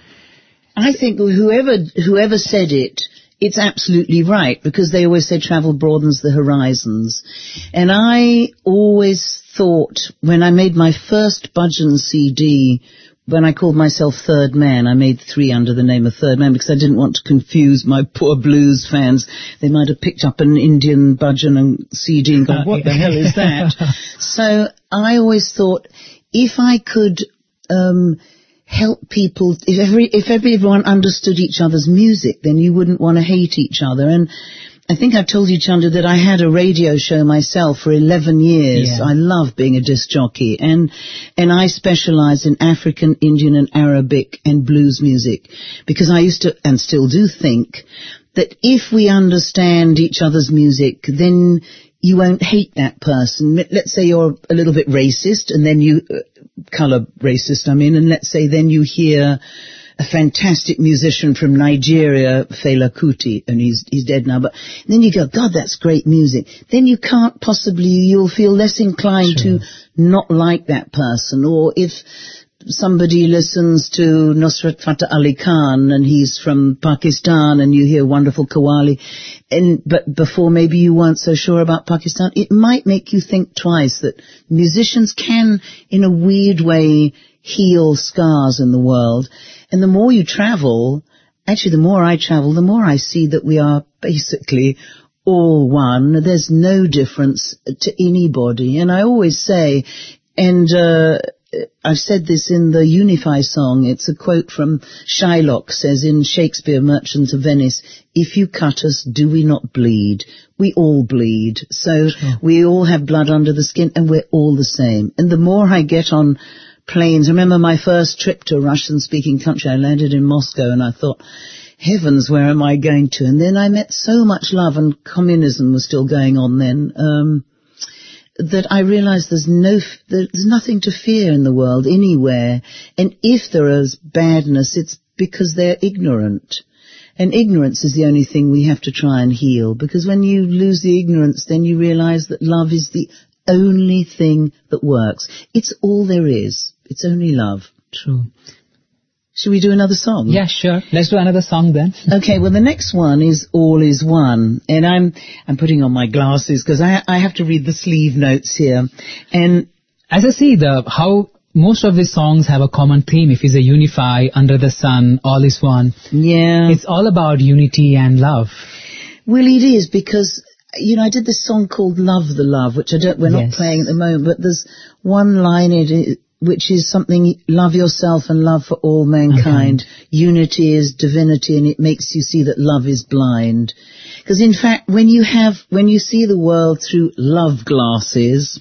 I think whoever, whoever said it, it's absolutely right, because they always say travel broadens the horizons. And I always thought, when I made my first Budgeon C D, when I called myself Third Man, I made three under the name of Third Man because I didn't want to confuse my poor blues fans. They might have picked up an Indian Budgeon and C D and gone, what the hell is that? So I always thought, if I could um help people, if every if everyone understood each other's music, then you wouldn't want to hate each other. And I think I've told you, Chanda, that I had a radio show myself for eleven years. Yeah. I love being a disc jockey, and and I specialize in African, Indian, and Arabic and blues music, because I used to, and still do, think that if we understand each other's music, then you won't hate that person. Let's say you're a little bit racist, and then you, uh, color racist, I mean, and let's say then you hear a fantastic musician from Nigeria, Fela Kuti, and he's he's dead now, but then you go, God, that's great music. Then you can't possibly, you'll feel less inclined sure. to not like that person. Or if somebody listens to Nusrat Fateh Ali Khan and he's from Pakistan and you hear wonderful Qawwali, and but before maybe you weren't so sure about Pakistan, it might make you think twice that musicians can, in a weird way, heal scars in the world. And the more you travel, actually the more I travel, the more I see that we are basically all one. There's no difference to anybody. And I always say, and uh I've said this in the Unify song, it's a quote from Shylock, says in Shakespeare, Merchant of Venice, if you cut us, do we not bleed? We all bleed. So sure. we all have blood under the skin, and we're all the same. And the more I get on planes, I remember my first trip to a Russian-speaking country, I landed in Moscow, and I thought, heavens, where am I going to? And then I met so much love, and communism was still going on then, um, that I realized there's no, there's nothing to fear in the world anywhere. And if there is badness, it's because they're ignorant. And ignorance is the only thing we have to try and heal. Because when you lose the ignorance, then you realize that love is the only thing that works. It's all there is. It's only love. True. Should we do another song? Yeah, sure. Let's do another song then. Okay, well, the next one is All Is One. And I'm I'm putting on my glasses because I I have to read the sleeve notes here. And as I see the how most of these songs have a common theme. If it's a Unify, Under the Sun, All Is One. Yeah. It's all about unity and love. Well, it is, because, you know, I did this song called Love the Love, which I don't, we're yes. not playing at the moment, but there's one line in it, which is something, love yourself and love for all mankind. Okay. Unity is divinity, and it makes you see that love is blind. Because in fact, when you have, when you see the world through love glasses,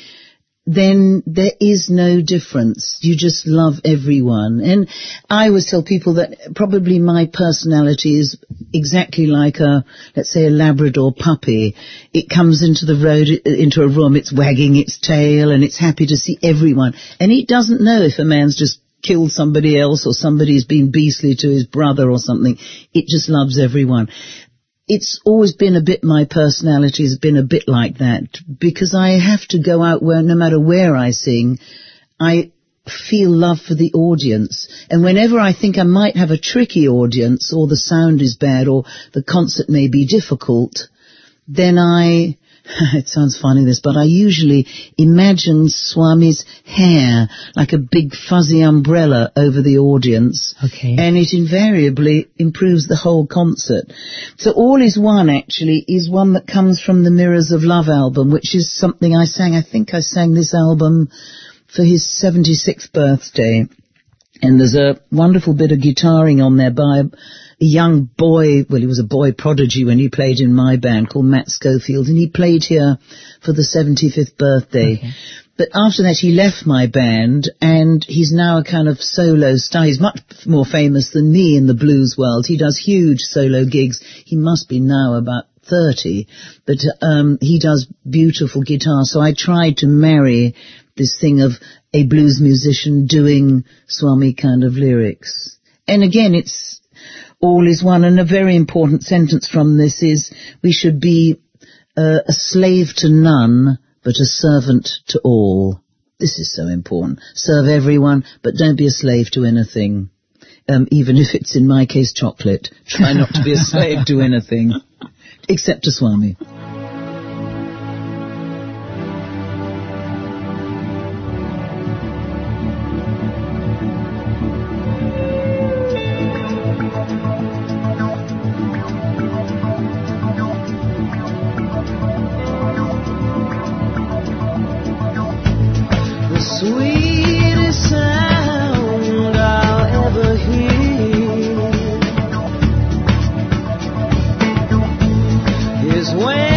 then there is no difference. You just love everyone. And I always tell people that probably my personality is exactly like a, let's say, a Labrador puppy. It comes into the road, into a room, it's wagging its tail, and it's happy to see everyone. And it doesn't know if a man's just killed somebody else or somebody's been beastly to his brother or something. It just loves everyone. It's always been a bit, my personality has been a bit like that, because I have to go out where, no matter where I sing, I feel love for the audience. And whenever I think I might have a tricky audience, or the sound is bad, or the concert may be difficult, then I, it sounds funny this, but I usually imagine Swami's hair like a big fuzzy umbrella over the audience. Okay. And it invariably improves the whole concert. So All Is One actually is one that comes from the Mirrors of Love album, which is something I sang, I think I sang this album for his seventy-sixth birthday. And there's a wonderful bit of guitaring on there by a young boy, well, he was a boy prodigy when he played in my band, called Matt Schofield, and he played here for the seventy-fifth birthday. Okay. But after that, he left my band, and he's now a kind of solo star. He's much more famous than me in the blues world. He does huge solo gigs. He must be now about thirty, but um, he does beautiful guitar. So I tried to marry this thing of a blues musician doing Swami kind of lyrics. And again, it's all is one. And a very important sentence from this is, we should be uh, a slave to none, but a servant to all. This is so important. Serve everyone, but don't be a slave to anything. Um, even if it's, in my case, chocolate. Try not to be a slave to anything, except to Swami. Sweetest sound I'll ever hear is when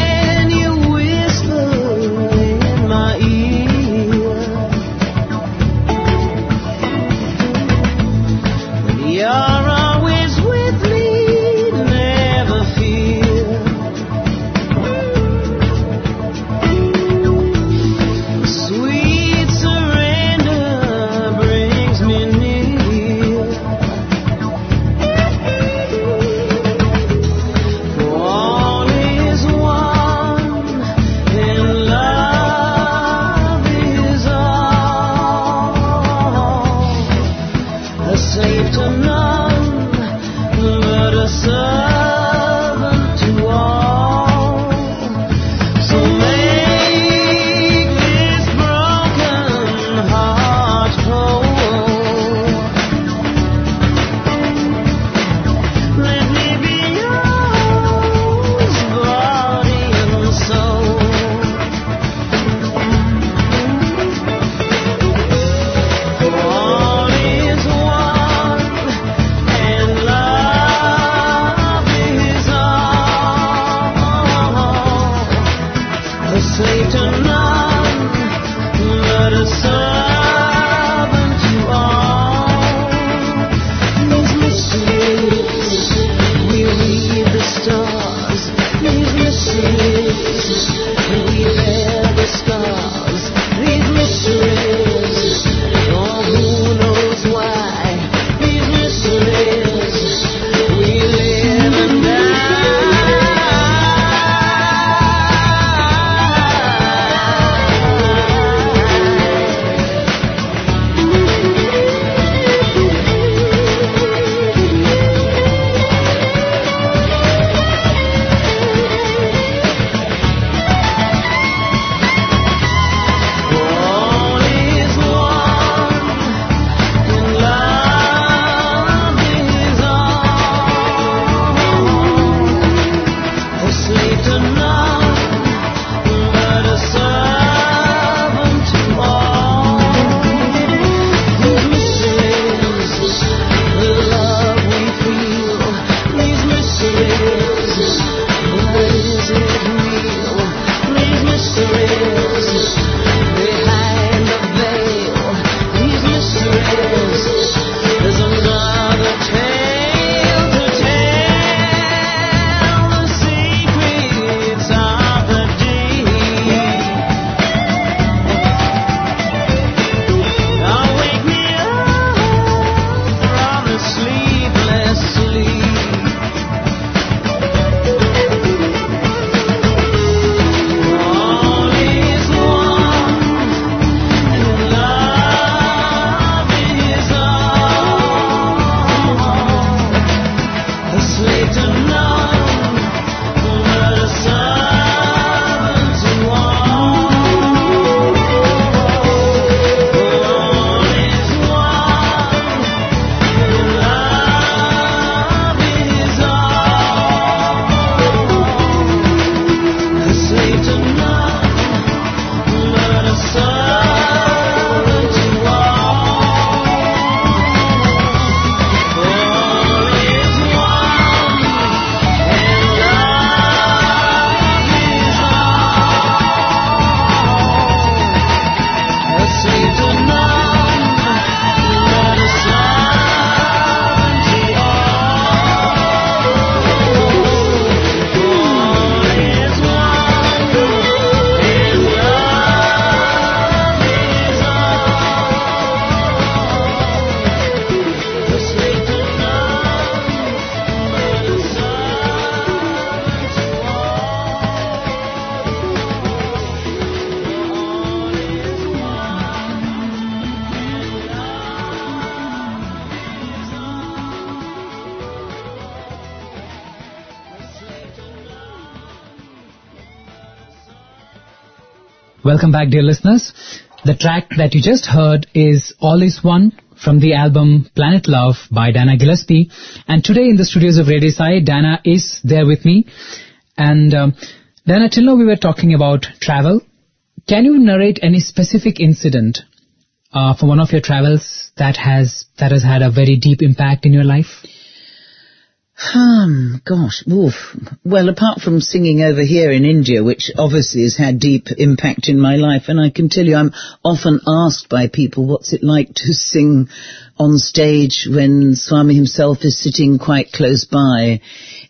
Welcome back, dear listeners. The track that you just heard is All Is One from the album Planet Love by Dana Gillespie. And today in the studios of Radio Sai, Dana is there with me. And um, Dana, till now we were talking about travel. Can you narrate any specific incident uh, from one of your travels that has that has had a very deep impact in your life? Um, gosh, oof. Well, apart from singing over here in India, which obviously has had deep impact in my life, and I can tell you I'm often asked by people, what's it like to sing on stage when Swami himself is sitting quite close by?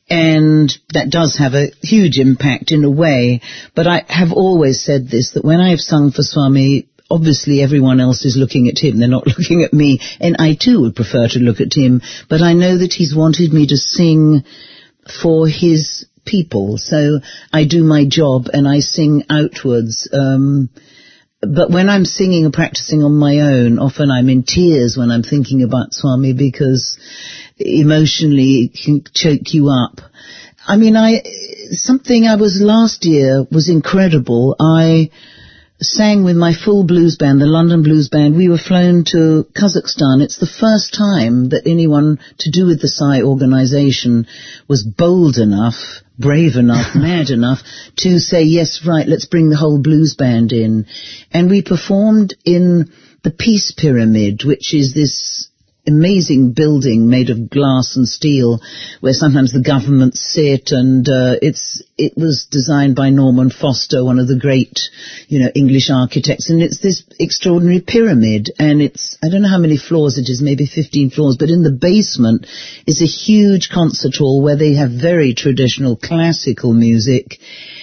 And that does have a huge impact in a way, but I have always said this, that when I have sung for Swami, obviously everyone else is looking at him, they're not looking at me, and I too would prefer to look at him, but I know that he's wanted me to sing for his people, so I do my job and I sing outwards. Um, but when I'm singing or practicing on my own, often I'm in tears when I'm thinking about Swami, because emotionally it can choke you up. I mean, I something I was last year was incredible. I sang with my full blues band, the London Blues Band. We were flown to Kazakhstan. It's the first time that anyone to do with the Sai organisation was bold enough, brave enough, mad enough to say, yes, right, let's bring the whole blues band in. And we performed in the Peace Pyramid, which is this amazing building made of glass and steel where sometimes the government sit, and uh, it's it was designed by Norman Foster, one of the great, you know, English architects, and it's this extraordinary pyramid, and it's, I don't know how many floors it is, maybe fifteen floors, but in the basement is a huge concert hall where they have very traditional classical music,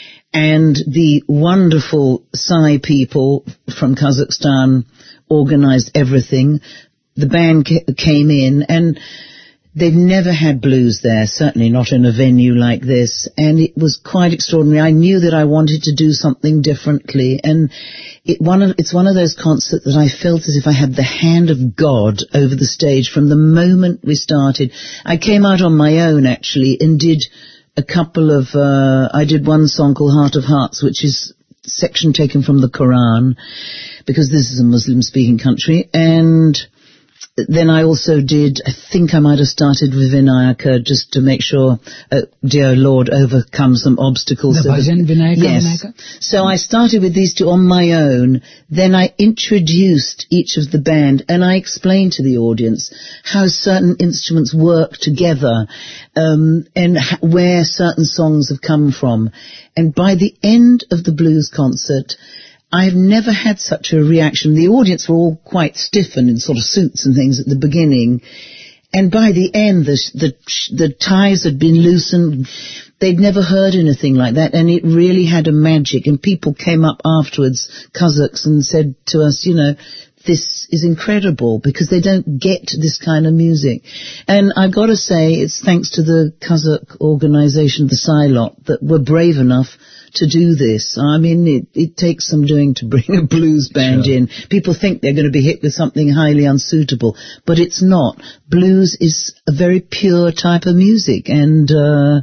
and the wonderful Sai people from Kazakhstan organized everything. The band came in, and they've never had blues there, certainly not in a venue like this, and it was quite extraordinary. I knew that I wanted to do something differently, and it, one of, it's one of those concerts that I felt as if I had the hand of God over the stage from the moment we started. I came out on my own, actually, and did a couple of, uh, I did one song called Heart of Hearts, which is a section taken from the Quran, because this is a Muslim-speaking country, and then I also did, I think I might have started with Vinayaka just to make sure, uh, dear Lord, overcome some obstacles. The bhajan, Vinayaka, yes. Vinayaka? So I started with these two on my own. Then I introduced each of the band, and I explained to the audience how certain instruments work together, um, and ha- where certain songs have come from. And by the end of the blues concert, I've never had such a reaction. The audience were all quite stiff and in sort of suits and things at the beginning. And by the end, the, the, the ties had been loosened. They'd never heard anything like that. And it really had a magic. And people came up afterwards, Kazakhs, and said to us, you know, this is incredible, because they don't get this kind of music. And I've got to say, it's thanks to the Kazakh organisation, the Sai Lot, that were brave enough to do this. I mean, it, it takes some doing to bring a blues band Sure. in. People think they're going to be hit with something highly unsuitable, but it's not. Blues is a very pure type of music, and uh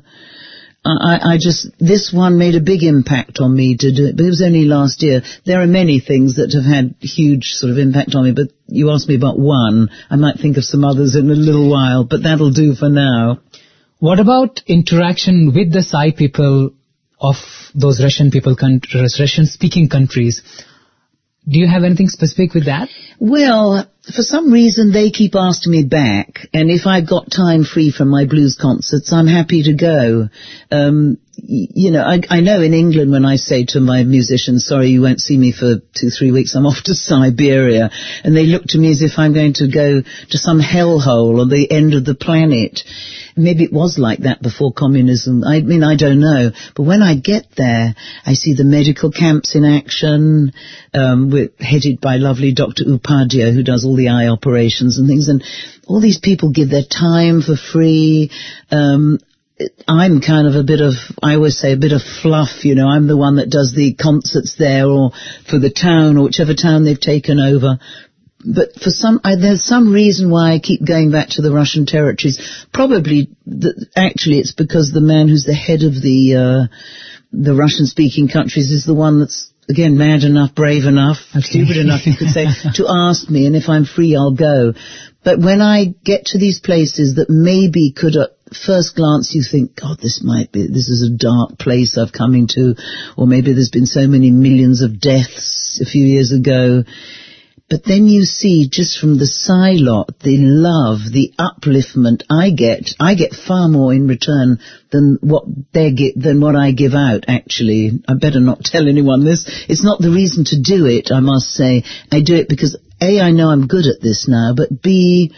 I, I just, this one made a big impact on me to do it, but it was only last year. There are many things that have had huge sort of impact on me, but you asked me about one. I might think of some others in a little while, but that'll do for now. What about interaction with the Sai people of those Russian people, Russian-speaking countries? Do you have anything specific with that? Well, for some reason they keep asking me back, and if I've got time free from my blues concerts, I'm happy to go. Um, you know, I, I know in England when I say to my musicians, sorry, you won't see me for two, three weeks, I'm off to Siberia, and they look to me as if I'm going to go to some hellhole or the end of the planet. Maybe it was like that before communism. I mean, I don't know. But when I get there, I see the medical camps in action, um, we're headed by lovely Doctor Upadhyay, who does all the eye operations and things, and all these people give their time for free. Um, I'm kind of a bit of, I always say, a bit of fluff, you know. I'm the one that does the concerts there, or for the town, or whichever town they've taken over. But for some, I, there's some reason why I keep going back to the Russian territories. Probably, the, actually, it's because the man who's the head of the uh, the Russian-speaking countries is the one that's again, mad enough, brave enough, okay. stupid enough, you could say, to ask me, and if I'm free, I'll go. But when I get to these places that maybe could, at first glance, you think, God, this might be, this is a dark place I've come into, or maybe there's been so many millions of deaths a few years ago. But then you see, just from the side-lot, the love, the upliftment I get. I get far more in return than what they get, than what I give out, actually. I better not tell anyone this. It's not the reason to do it, I must say. I do it because, A, I know I'm good at this now, but B,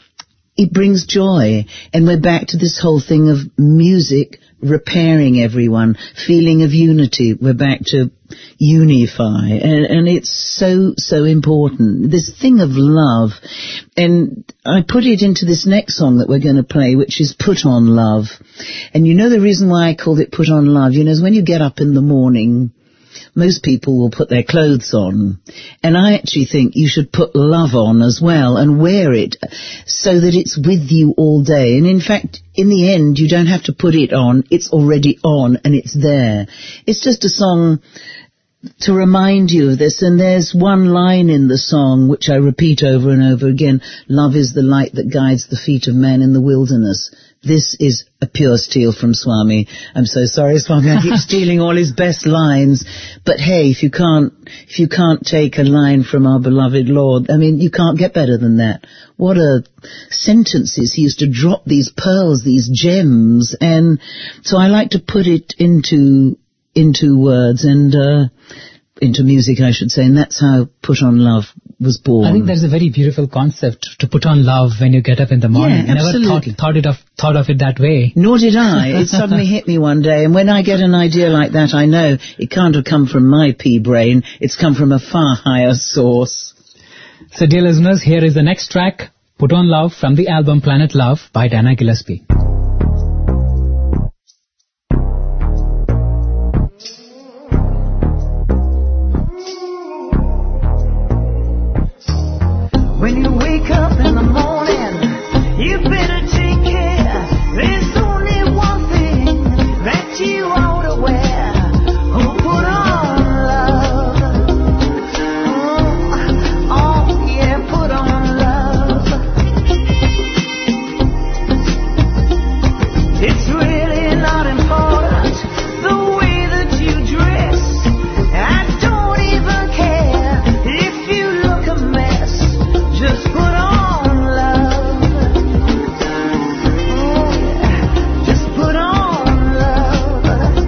it brings joy. And we're back to this whole thing of music repairing everyone, feeling of unity. We're back to unify, and, and it's so, so important. This thing of love, and I put it into this next song that we're going to play, which is Put On Love. And you know the reason why I called it Put On Love, you know, is when you get up in the morning, most people will put their clothes on, and I actually think you should put love on as well and wear it so that it's with you all day. And in fact, in the end, you don't have to put it on. It's already on and it's there. It's just a song to remind you of this, and there's one line in the song which I repeat over and over again: love is the light that guides the feet of man in the wilderness. This is a pure steal from Swami. I'm so sorry, Swami, I keep stealing all his best lines. But hey, if you can't, if you can't take a line from our beloved Lord, I mean, you can't get better than that. What a sentences. He used to drop these pearls, these gems. And so I like to put it into, into words and, uh, into music, I should say. And that's how Put On Love was born. I think that's a very beautiful concept, to put on love when you get up in the morning. Yeah, I never thought, thought, it of, thought of it that way. Nor did I. It suddenly hit me one day, and when I get an idea like that, I know it can't have come from my pea brain. It's come from a far higher source. So dear listeners, here is the next track, Put On Love, from the album Planet Love by Dana Gillespie. When you wake up in the morning, you better take care. There's only one thing that you ought to wear. Oh, put on love. Oh, oh yeah, put on love. It's really not important the way that you dress. I don't even care if you look a mess. Just put on love. Oh, yeah. Just put on love.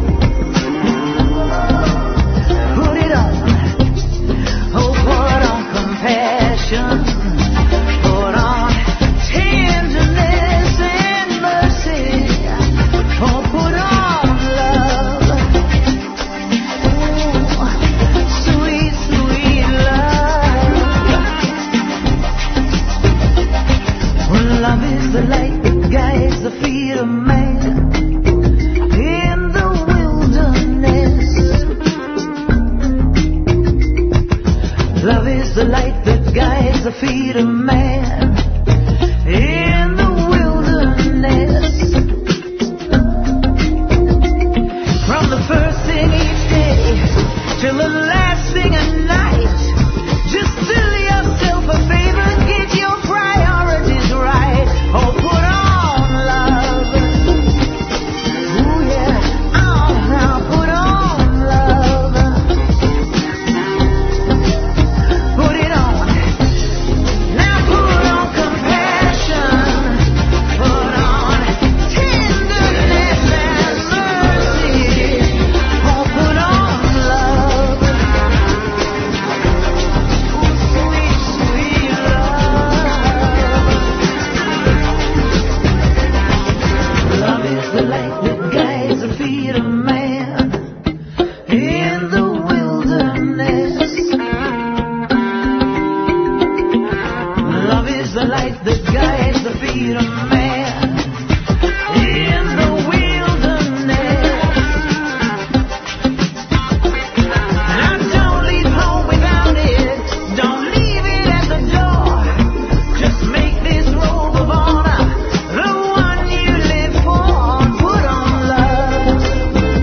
Put it on. Oh, put on compassion. Put on tenderness and mercy. Oh, put on love. Oh, sweet, sweet love. Well, love is the light that guides the feet of man in the wilderness. Love is the light that guides the feet of man in the wilderness. From the first thing each day till the last thing at night, just do yourself a favor and get your priorities right. Oh, put on love. Ooh, yeah. Oh, now put on love. Put it on. Now put on compassion. Put on tenderness and mercy. Oh, put on love. Oh, sweet, sweet love. Love is the light that guides the feet of man in the wilderness. Love is the light that guides the feet of man in the wilderness. Now don't leave home without it. Don't leave it at the door. Just make this robe of honor the one you live for. Put on love.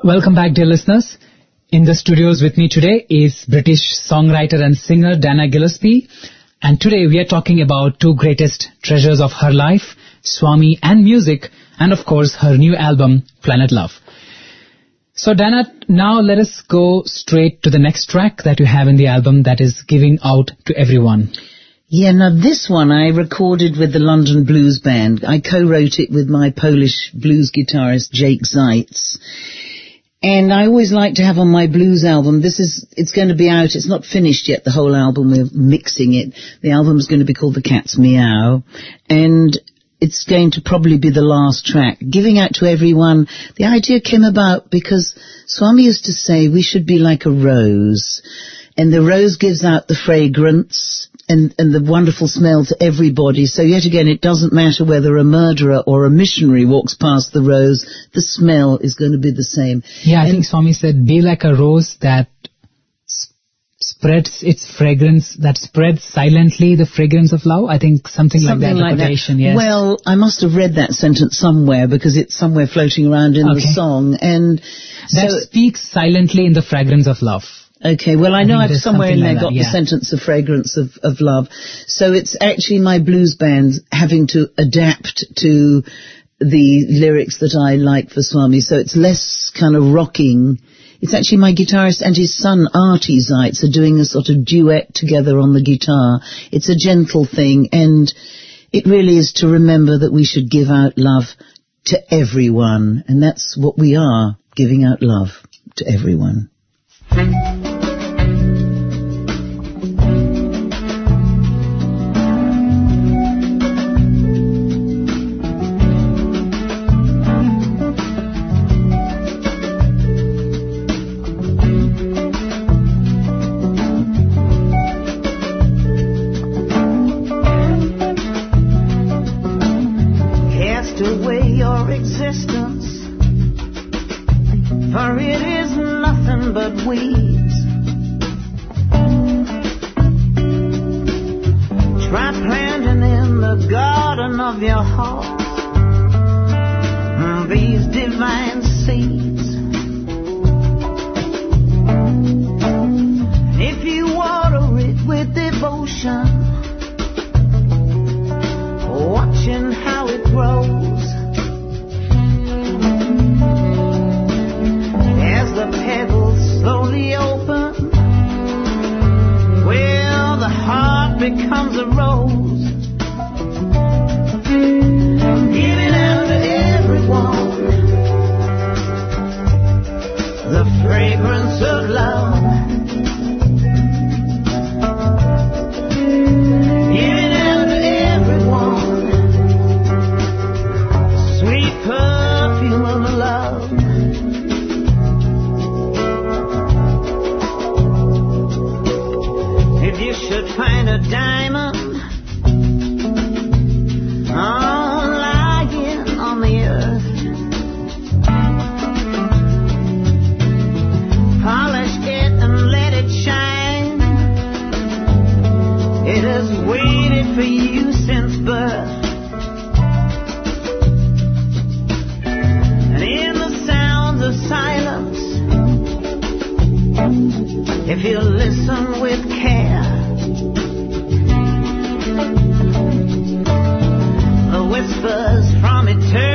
Welcome back, dear listeners. In the studios with me today is British songwriter and singer Dana Gillespie. And today we are talking about two greatest treasures of her life, Swami and music, and of course her new album, Planet Love. So Dana, now let us go straight to the next track that you have in the album, that is Giving Out to Everyone. Yeah, now this one I recorded with the London Blues Band. I co-wrote it with my Polish blues guitarist Jake Zeitz. And I always like to have on my blues album, this is, it's going to be out, it's not finished yet, the whole album, we're mixing it. The album is going to be called The Cat's Meow. And it's going to probably be the last track. Giving Out to Everyone, the idea came about because Swami used to say we should be like a rose. And the rose gives out the fragrance and, and the wonderful smell to everybody. So yet again, it doesn't matter whether a murderer or a missionary walks past the rose, the smell is going to be the same. Yeah, I and think Swami said, be like a rose that sp- spreads its fragrance, that spreads silently the fragrance of love. I think something, something like that, like the quotation, that. Yes. Well, I must have read that sentence somewhere because it's somewhere floating around in Okay. the song. And That so, speaks silently in the fragrance of love. Okay, well, I I know think I've there's somewhere in something there like got that, the yeah. sentence of fragrance of, of love. So it's actually my blues band having to adapt to the lyrics that I like for Swami. So it's less kind of rocking. It's actually my guitarist and his son, Artie Zeitz, are doing a sort of duet together on the guitar. It's a gentle thing, and it really is to remember that we should give out love to everyone. And that's what we are, giving out love to everyone. Cast away your existence, for it is nothing but weeds. Try planting in the garden of your heart these divine seeds. If you water it with devotion, watching how it grows, as the petals slowly open, well, the heart becomes a rose. Giving out to everyone the fragrance of love. Giving out to everyone sweet perfume of love. If you should find a diamond oh, lying on the earth, polish it and let it shine. It has waited for you since birth. And in the sounds of silence, if you listen with care, the whispers from eternity